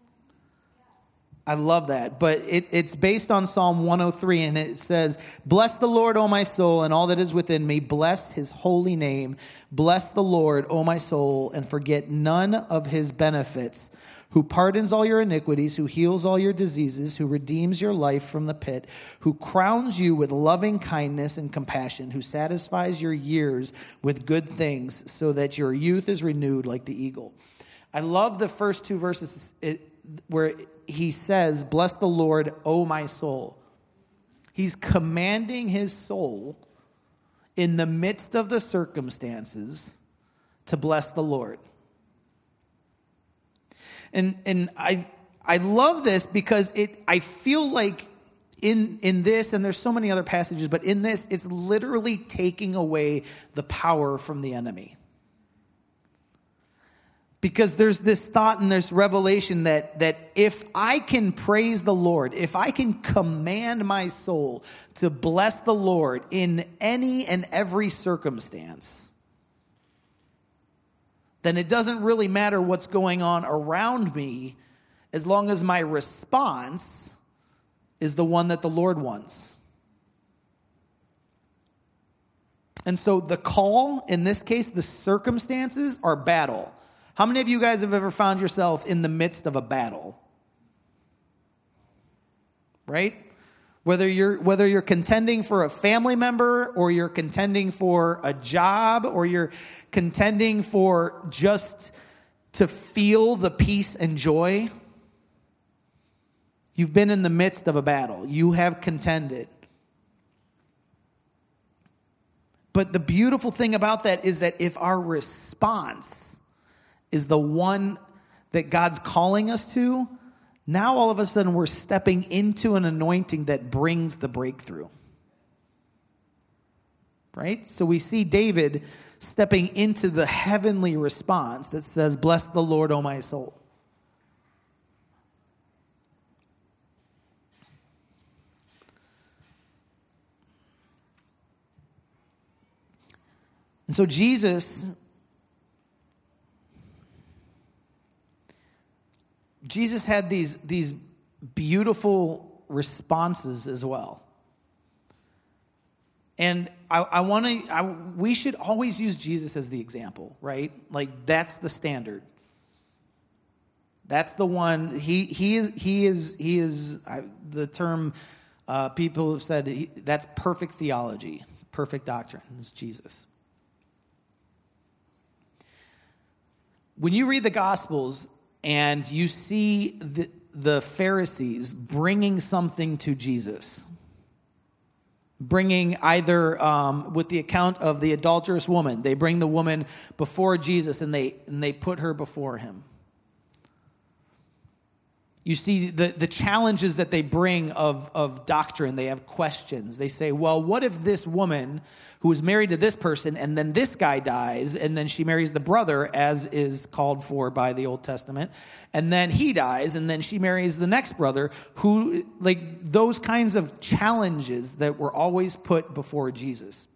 I love that. But it's based on Psalm 103, and it says, "Bless the Lord, O my soul, and all that is within me. Bless his holy name. Bless the Lord, O my soul, and forget none of his benefits, who pardons all your iniquities, who heals all your diseases, who redeems your life from the pit, who crowns you with loving kindness and compassion, who satisfies your years with good things, so that your youth is renewed like the eagle." I love the first two verses where he says, "Bless the Lord, O my soul." He's commanding his soul in the midst of the circumstances to bless the Lord. And I love this because I feel like in this, and there's so many other passages, but in this, it's literally taking away the power from the enemy. Because there's this thought and there's revelation that if I can praise the Lord, if I can command my soul to bless the Lord in any and every circumstance, then it doesn't really matter what's going on around me as long as my response is the one that the Lord wants. And so the call, in this case, the circumstances are battle. How many of you guys have ever found yourself in the midst of a battle? Right? Whether you're contending for a family member, or you're contending for a job, or you're contending for just to feel the peace and joy, you've been in the midst of a battle. You have contended. But the beautiful thing about that is that if our response is the one that God's calling us to, now all of a sudden we're stepping into an anointing that brings the breakthrough. Right? So we see David stepping into the heavenly response that says, "Bless the Lord, O my soul." And so Jesus had these beautiful responses as well. And we should always use Jesus as the example, right? Like, that's the standard. That's the one. He is the term people have said, that's perfect theology, perfect doctrine is Jesus. When you read the Gospels and you see the Pharisees bringing something to Jesus, bringing either with the account of the adulterous woman, they bring the woman before Jesus and they put her before him. You see the challenges that they bring of doctrine. They have questions. They say, well, what if this woman who is married to this person and then this guy dies and then she marries the brother, as is called for by the Old Testament, and then he dies and then she marries the next brother, who, like, those kinds of challenges that were always put before Jesus.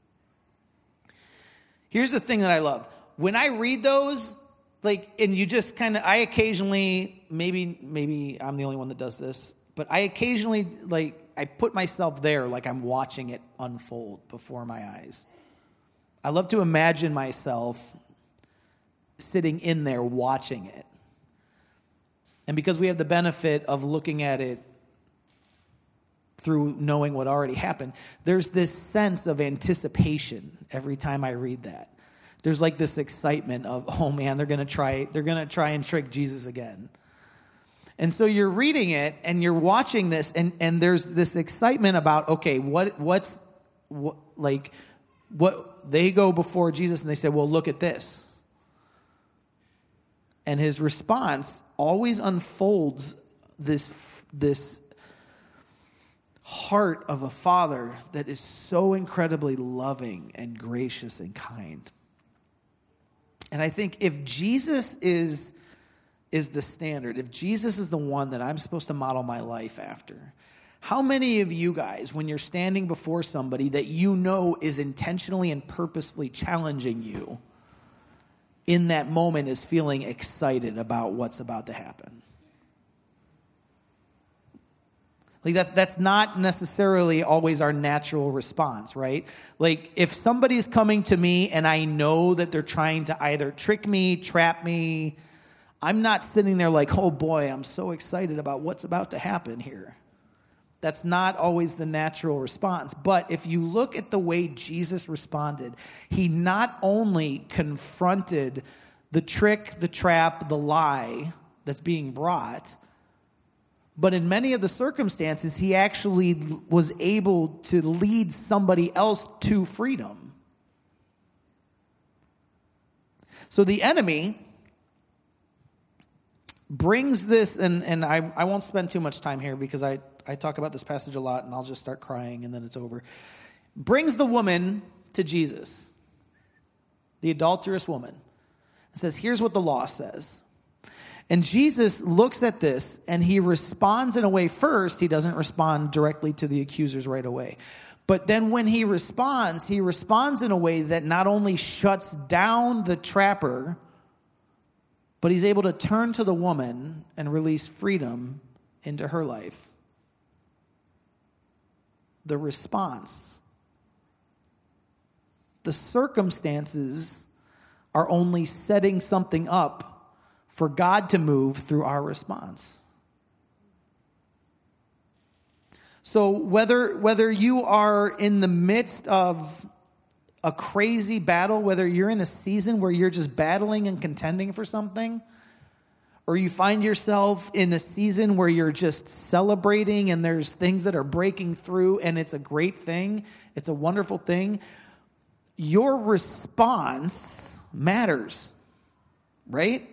Here's the thing that I love. When I read those, like, and you just kind of, I occasionally, maybe I'm the only one that does this, but I occasionally, like, I put myself there like I'm watching it unfold before my eyes. I love to imagine myself sitting in there watching it. And because we have the benefit of looking at it through knowing what already happened, there's this sense of anticipation every time I read that. There's like this excitement of, oh man, they're going to try and trick Jesus again. And so you're reading it and you're watching this, and there's this excitement about, okay, what they go before Jesus and they say, well, look at this. And his response always unfolds this heart of a father that is so incredibly loving and gracious and kind. And I think if Jesus is the standard, if Jesus is the one that I'm supposed to model my life after, How many of you guys, when you're standing before somebody that you know is intentionally and purposefully challenging you, in that moment is feeling excited about what's about to happen? Like that's not necessarily always our natural response, right? Like if somebody's coming to me and I know that they're trying to either trick me, trap me, I'm not sitting there like, oh boy, I'm so excited about what's about to happen here. That's not always the natural response. But if you look at the way Jesus responded, he not only confronted the trick, the trap, the lie that's being brought, but in many of the circumstances, he actually was able to lead somebody else to freedom. So the enemy brings this, and I won't spend too much time here because I talk about this passage a lot and I'll just start crying and then it's over. Brings the woman to Jesus, the adulterous woman, and says, here's what the law says. And Jesus looks at this and he responds in a way. First, he doesn't respond directly to the accusers right away. But then when he responds in a way that not only shuts down the trapper, but he's able to turn to the woman and release freedom into her life. The response. The circumstances are only setting something up for God to move through our response. So whether you are in the midst of a crazy battle, whether you're in a season where you're just battling and contending for something, or you find yourself in a season where you're just celebrating and there's things that are breaking through and it's a great thing, it's a wonderful thing, your response matters, right?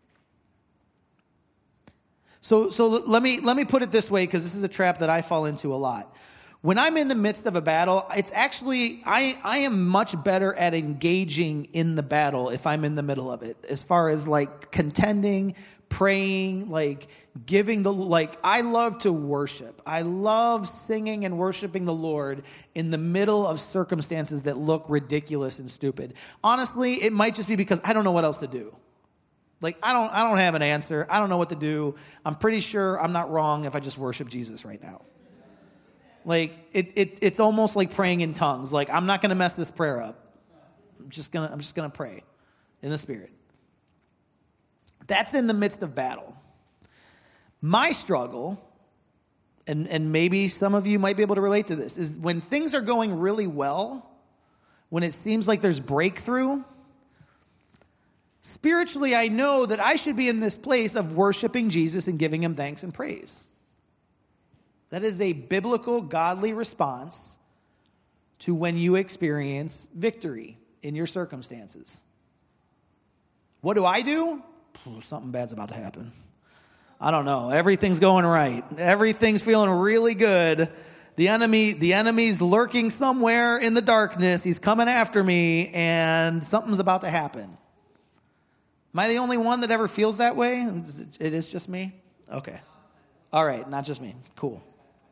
So let me put it this way, because this is a trap that I fall into a lot. When I'm in the midst of a battle, it's actually, I am much better at engaging in the battle if I'm in the middle of it. As far as like contending, praying, like giving I love to worship. I love singing and worshiping the Lord in the middle of circumstances that look ridiculous and stupid. Honestly, it might just be because I don't know what else to do. Like, I don't have an answer. I don't know what to do. I'm pretty sure I'm not wrong if I just worship Jesus right now. Like, it's almost like praying in tongues. Like, I'm not going to mess this prayer up. I'm just gonna pray in the Spirit. That's in the midst of battle. My struggle, and maybe some of you might be able to relate to this, is when things are going really well, when it seems like there's breakthrough, spiritually, I know that I should be in this place of worshiping Jesus and giving him thanks and praise. That is a biblical, godly response to when you experience victory in your circumstances. What do? Something bad's about to happen. I don't know. Everything's going right. Everything's feeling really good. The enemy's lurking somewhere in the darkness. He's coming after me, and something's about to happen. Am I the only one that ever feels that way? It is just me? Okay. All right, not just me. Cool.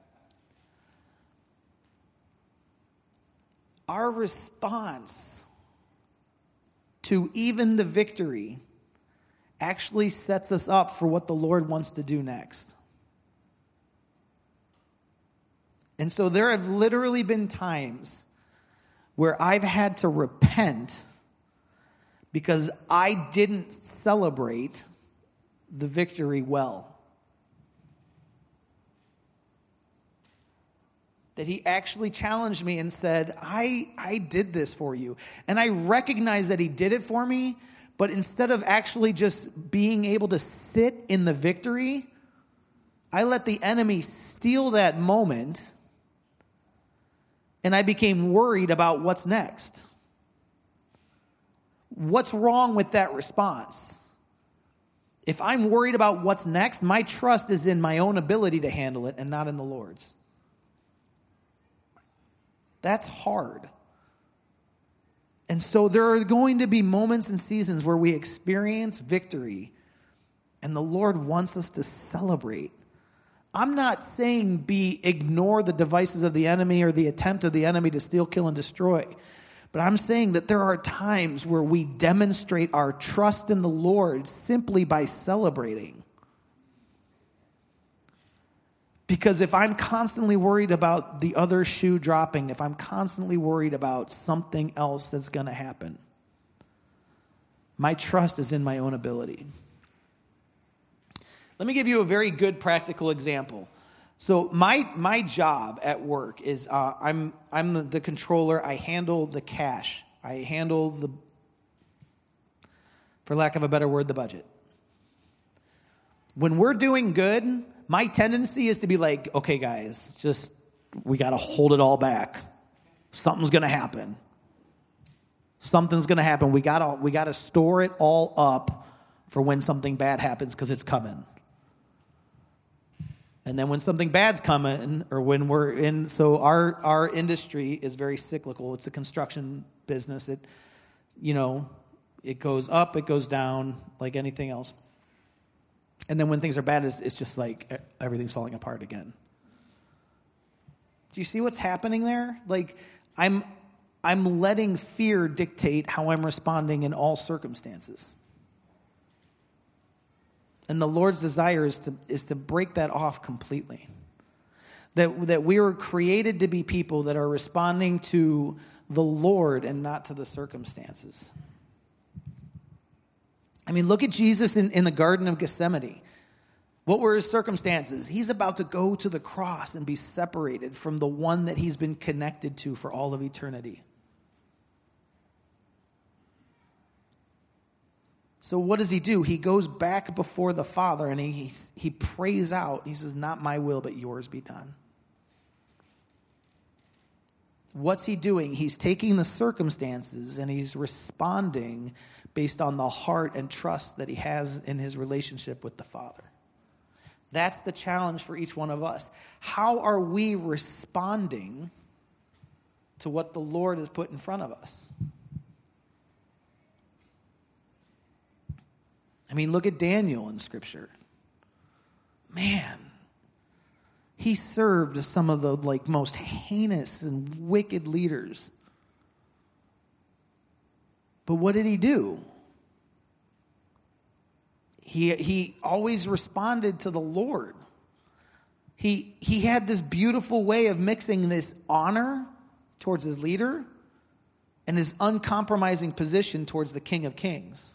Our response to even the victory actually sets us up for what the Lord wants to do next. And so there have literally been times where I've had to repent because I didn't celebrate the victory well. That he actually challenged me and said, I did this for you. And I recognize that he did it for me, but instead of actually just being able to sit in the victory, I let the enemy steal that moment, and I became worried about what's next. What's wrong with that response? If I'm worried about what's next, my trust is in my own ability to handle it and not in the Lord's. That's hard. And so there are going to be moments and seasons where we experience victory, and the Lord wants us to celebrate I'm not saying ignore the devices of the enemy or the attempt of the enemy to steal, kill, and destroy. But I'm saying that there are times where we demonstrate our trust in the Lord simply by celebrating. Because if I'm constantly worried about the other shoe dropping, if I'm constantly worried about something else that's going to happen, my trust is in my own ability. Let me give you a very good practical example. So my job at work is I'm the controller. I handle the cash. I handle for lack of a better word, the budget. When we're doing good, my tendency is to be like, okay, guys, we got to hold it all back. Something's going to happen. Something's going to happen. We got to store it all up for when something bad happens because it's coming. And then when something bad's coming, or when we're in, so our industry is very cyclical. It's a construction business. It goes up, it goes down, like anything else. And then when things are bad, it's just like everything's falling apart again. Do you see what's happening there? Like I'm letting fear dictate how I'm responding in all circumstances. And the Lord's desire is to break that off completely. That we were created to be people that are responding to the Lord and not to the circumstances. I mean, look at Jesus in the Garden of Gethsemane. What were his circumstances? He's about to go to the cross and be separated from the one that he's been connected to for all of eternity. So what does he do? He goes back before the Father and he prays out. He says, not my will, but yours be done. What's he doing? He's taking the circumstances and he's responding based on the heart and trust that he has in his relationship with the Father. That's the challenge for each one of us. How are we responding to what the Lord has put in front of us? I mean, look at Daniel in Scripture. Man, he served as some of the most heinous and wicked leaders. But what did he do? He always responded to the Lord. He had this beautiful way of mixing this honor towards his leader and his uncompromising position towards the King of Kings.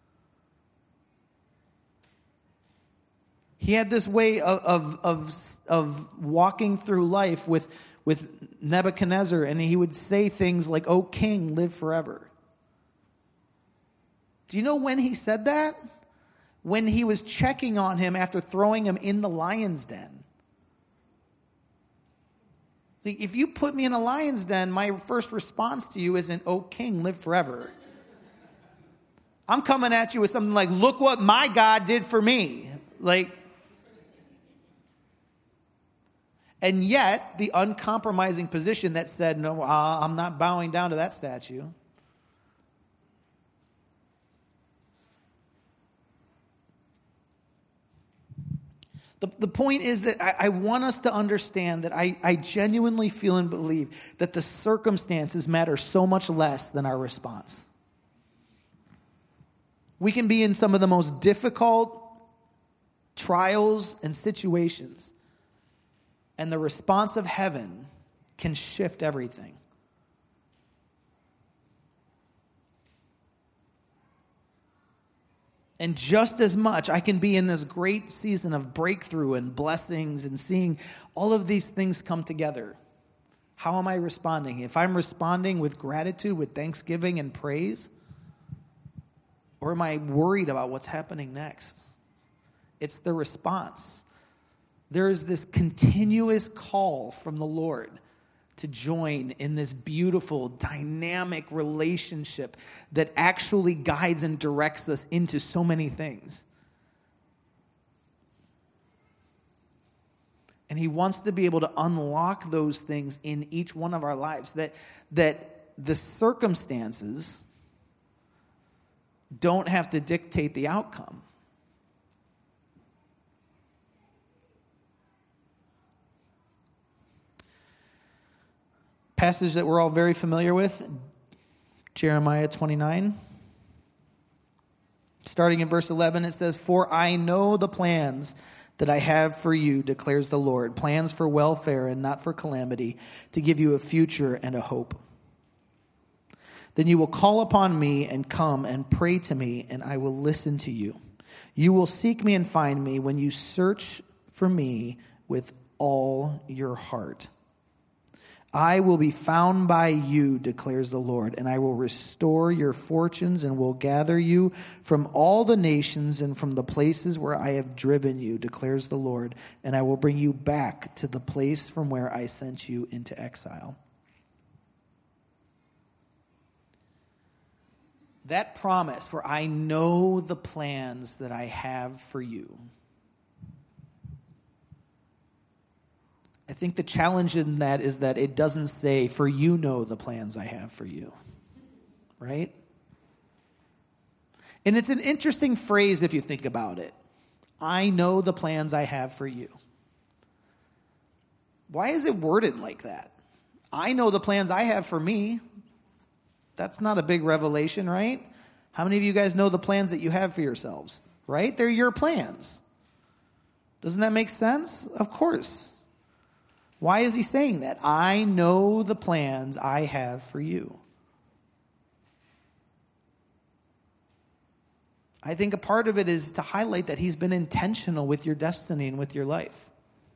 He had this way of walking through life with Nebuchadnezzar, and he would say things like, "O King, live forever." Do you know when he said that? When he was checking on him after throwing him in the lion's den. See, if you put me in a lion's den, my first response to you isn't, "O King, live forever." I'm coming at you with something like, "Look what my God did for me." And yet, the uncompromising position that said, "No, I'm not bowing down to that statue." The point is that I want us to understand that I genuinely feel and believe that the circumstances matter so much less than our response. We can be in some of the most difficult trials and situations, and the response of heaven can shift everything. And just as much, I can be in this great season of breakthrough and blessings and seeing all of these things come together. How am I responding? If I'm responding with gratitude, with thanksgiving and praise, or am I worried about what's happening next? It's the response. There is this continuous call from the Lord to join in this beautiful, dynamic relationship that actually guides and directs us into so many things. And he wants to be able to unlock those things in each one of our lives, that the circumstances don't have to dictate the outcome. passage that we're all very familiar with, Jeremiah 29. Starting in verse 11, it says, "For I know the plans that I have for you, declares the Lord, plans for welfare and not for calamity, to give you a future and a hope. Then you will call upon me and come and pray to me, and I will listen to you. You will seek me and find me when you search for me with all your heart. I will be found by you, declares the Lord, and I will restore your fortunes and will gather you from all the nations and from the places where I have driven you, declares the Lord, and I will bring you back to the place from where I sent you into exile." That promise, "for I know the plans that I have for you." I think the challenge in that is that it doesn't say, "for you know the plans I have for you," right? And it's an interesting phrase if you think about it. "I know the plans I have for you." Why is it worded like that? I know the plans I have for me. That's not a big revelation, right? How many of you guys know the plans that you have for yourselves, right? They're your plans. Doesn't that make sense? Of course. Why is he saying that? I know the plans I have for you. I think a part of it is to highlight that he's been intentional with your destiny and with your life.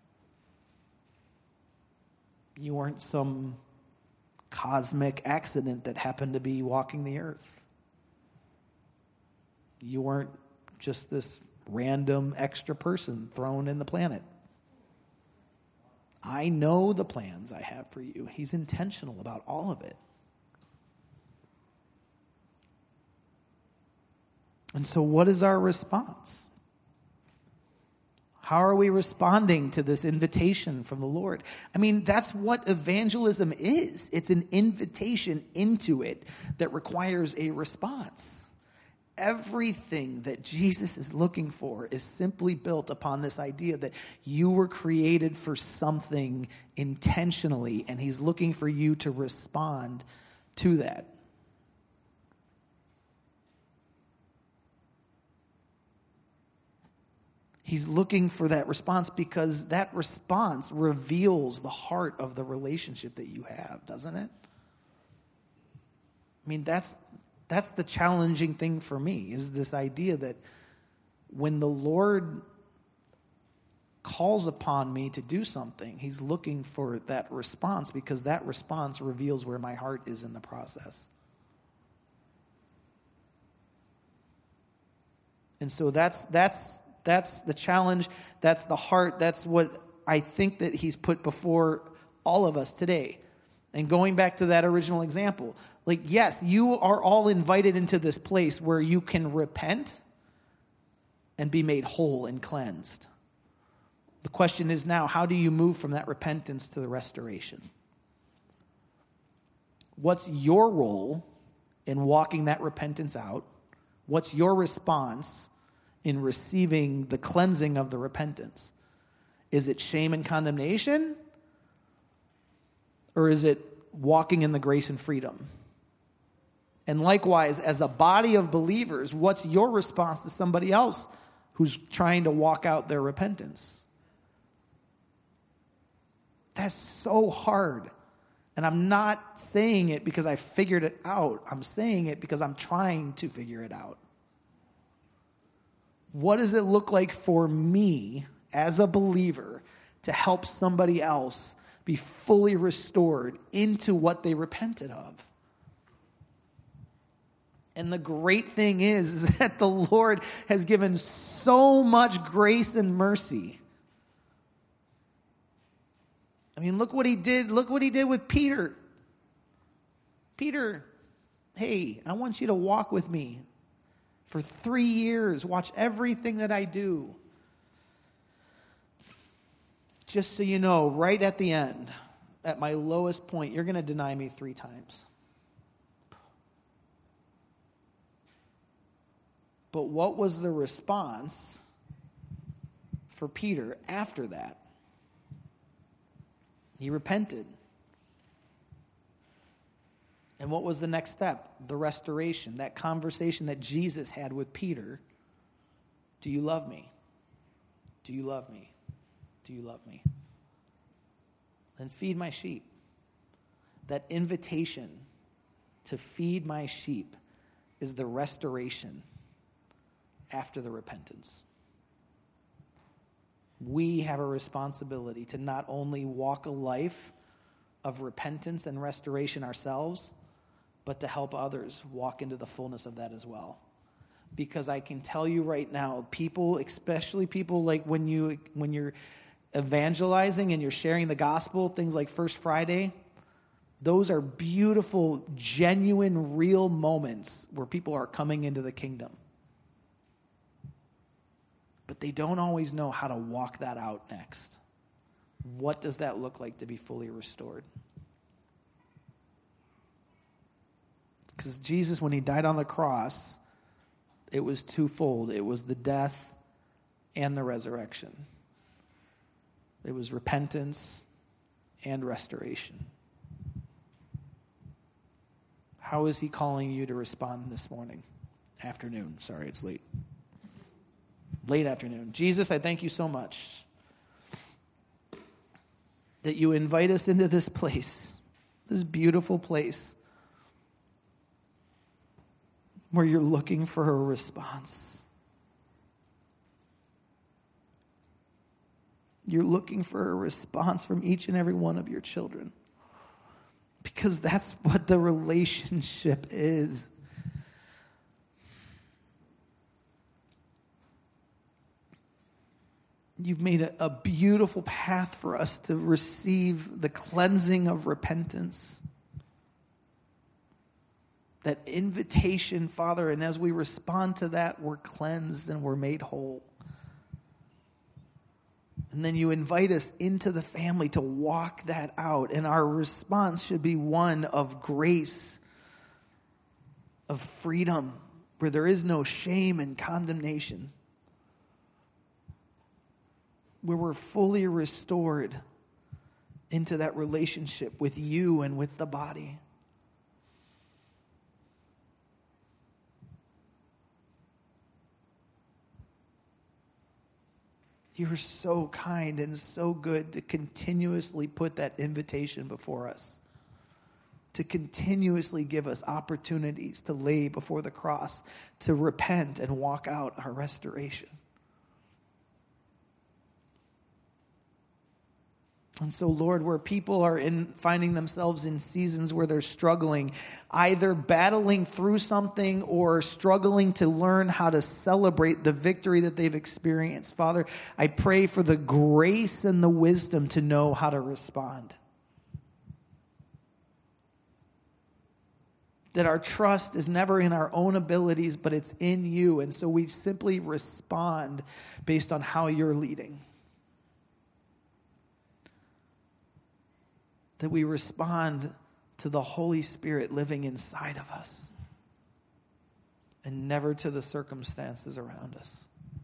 You weren't some cosmic accident that happened to be walking the earth. You weren't just this random extra person thrown in the planet. I know the plans I have for you. He's intentional about all of it. And so what is our response? How are we responding to this invitation from the Lord? I mean, that's what evangelism is. It's an invitation into it that requires a response. Everything that Jesus is looking for is simply built upon this idea that you were created for something intentionally, and he's looking for you to respond to that. He's looking for that response because that response reveals the heart of the relationship that you have, doesn't it? I mean, that's the challenging thing for me, is this idea that when the Lord calls upon me to do something, he's looking for that response because that response reveals where my heart is in the process. And so that's the challenge, that's the heart, that's what I think that he's put before all of us today. And going back to that original example, like, yes, you are all invited into this place where you can repent and be made whole and cleansed. The question is now, how do you move from that repentance to the restoration? What's your role in walking that repentance out? What's your response in receiving the cleansing of the repentance? Is it shame and condemnation? Or is it walking in the grace and freedom? And likewise, as a body of believers, what's your response to somebody else who's trying to walk out their repentance? That's so hard. And I'm not saying it because I figured it out. I'm saying it because I'm trying to figure it out. What does it look like for me as a believer to help somebody else be fully restored into what they repented of? And the great thing is that the Lord has given so much grace and mercy. I mean, look what he did. Look what he did with Peter. Peter, hey, I want you to walk with me for 3 years. Watch everything that I do. Just so you know, right at the end, at my lowest point, you're going to deny me 3 times. But what was the response for Peter after that? He repented. And what was the next step? The restoration, that conversation that Jesus had with Peter. Do you love me? Do you love me? Do you love me? Then feed my sheep. That invitation to feed my sheep is the restoration after the repentance. We have a responsibility to not only walk a life of repentance and restoration ourselves, but to help others walk into the fullness of that as well. Because I can tell you right now, people, especially people like when you're evangelizing and you're sharing the gospel, things like First Friday, those are beautiful, genuine, real moments where people are coming into the kingdom. But they don't always know how to walk that out next. What does that look like to be fully restored? Because Jesus, when he died on the cross, it was twofold. It was the death and the resurrection. It was repentance and restoration. How is he calling you to respond this morning? Afternoon. Sorry, it's late. Late afternoon. Jesus, I thank you so much that you invite us into this place, this beautiful place, where you're looking for a response. You're looking for a response from each and every one of your children. Because that's what the relationship is. You've made a beautiful path for us to receive the cleansing of repentance. That invitation, Father, and as we respond to that, we're cleansed and we're made whole. And then you invite us into the family to walk that out. And our response should be one of grace, of freedom, where there is no shame and condemnation. Where we're fully restored into that relationship with you and with the body. You're so kind and so good to continuously put that invitation before us. To continuously give us opportunities to lay before the cross, to repent and walk out our restoration. And so, Lord, where people are finding themselves in seasons where they're struggling, either battling through something or struggling to learn how to celebrate the victory that they've experienced, Father, I pray for the grace and the wisdom to know how to respond. That our trust is never in our own abilities, but it's in you. And so we simply respond based on how you're leading. That we respond to the Holy Spirit living inside of us and never to the circumstances around us.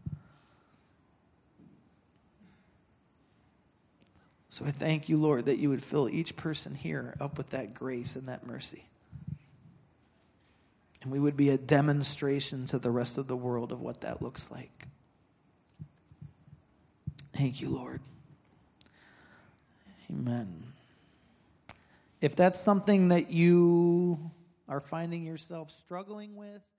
So I thank you, Lord, that you would fill each person here up with that grace and that mercy. And we would be a demonstration to the rest of the world of what that looks like. Thank you, Lord. Amen. If that's something that you are finding yourself struggling with,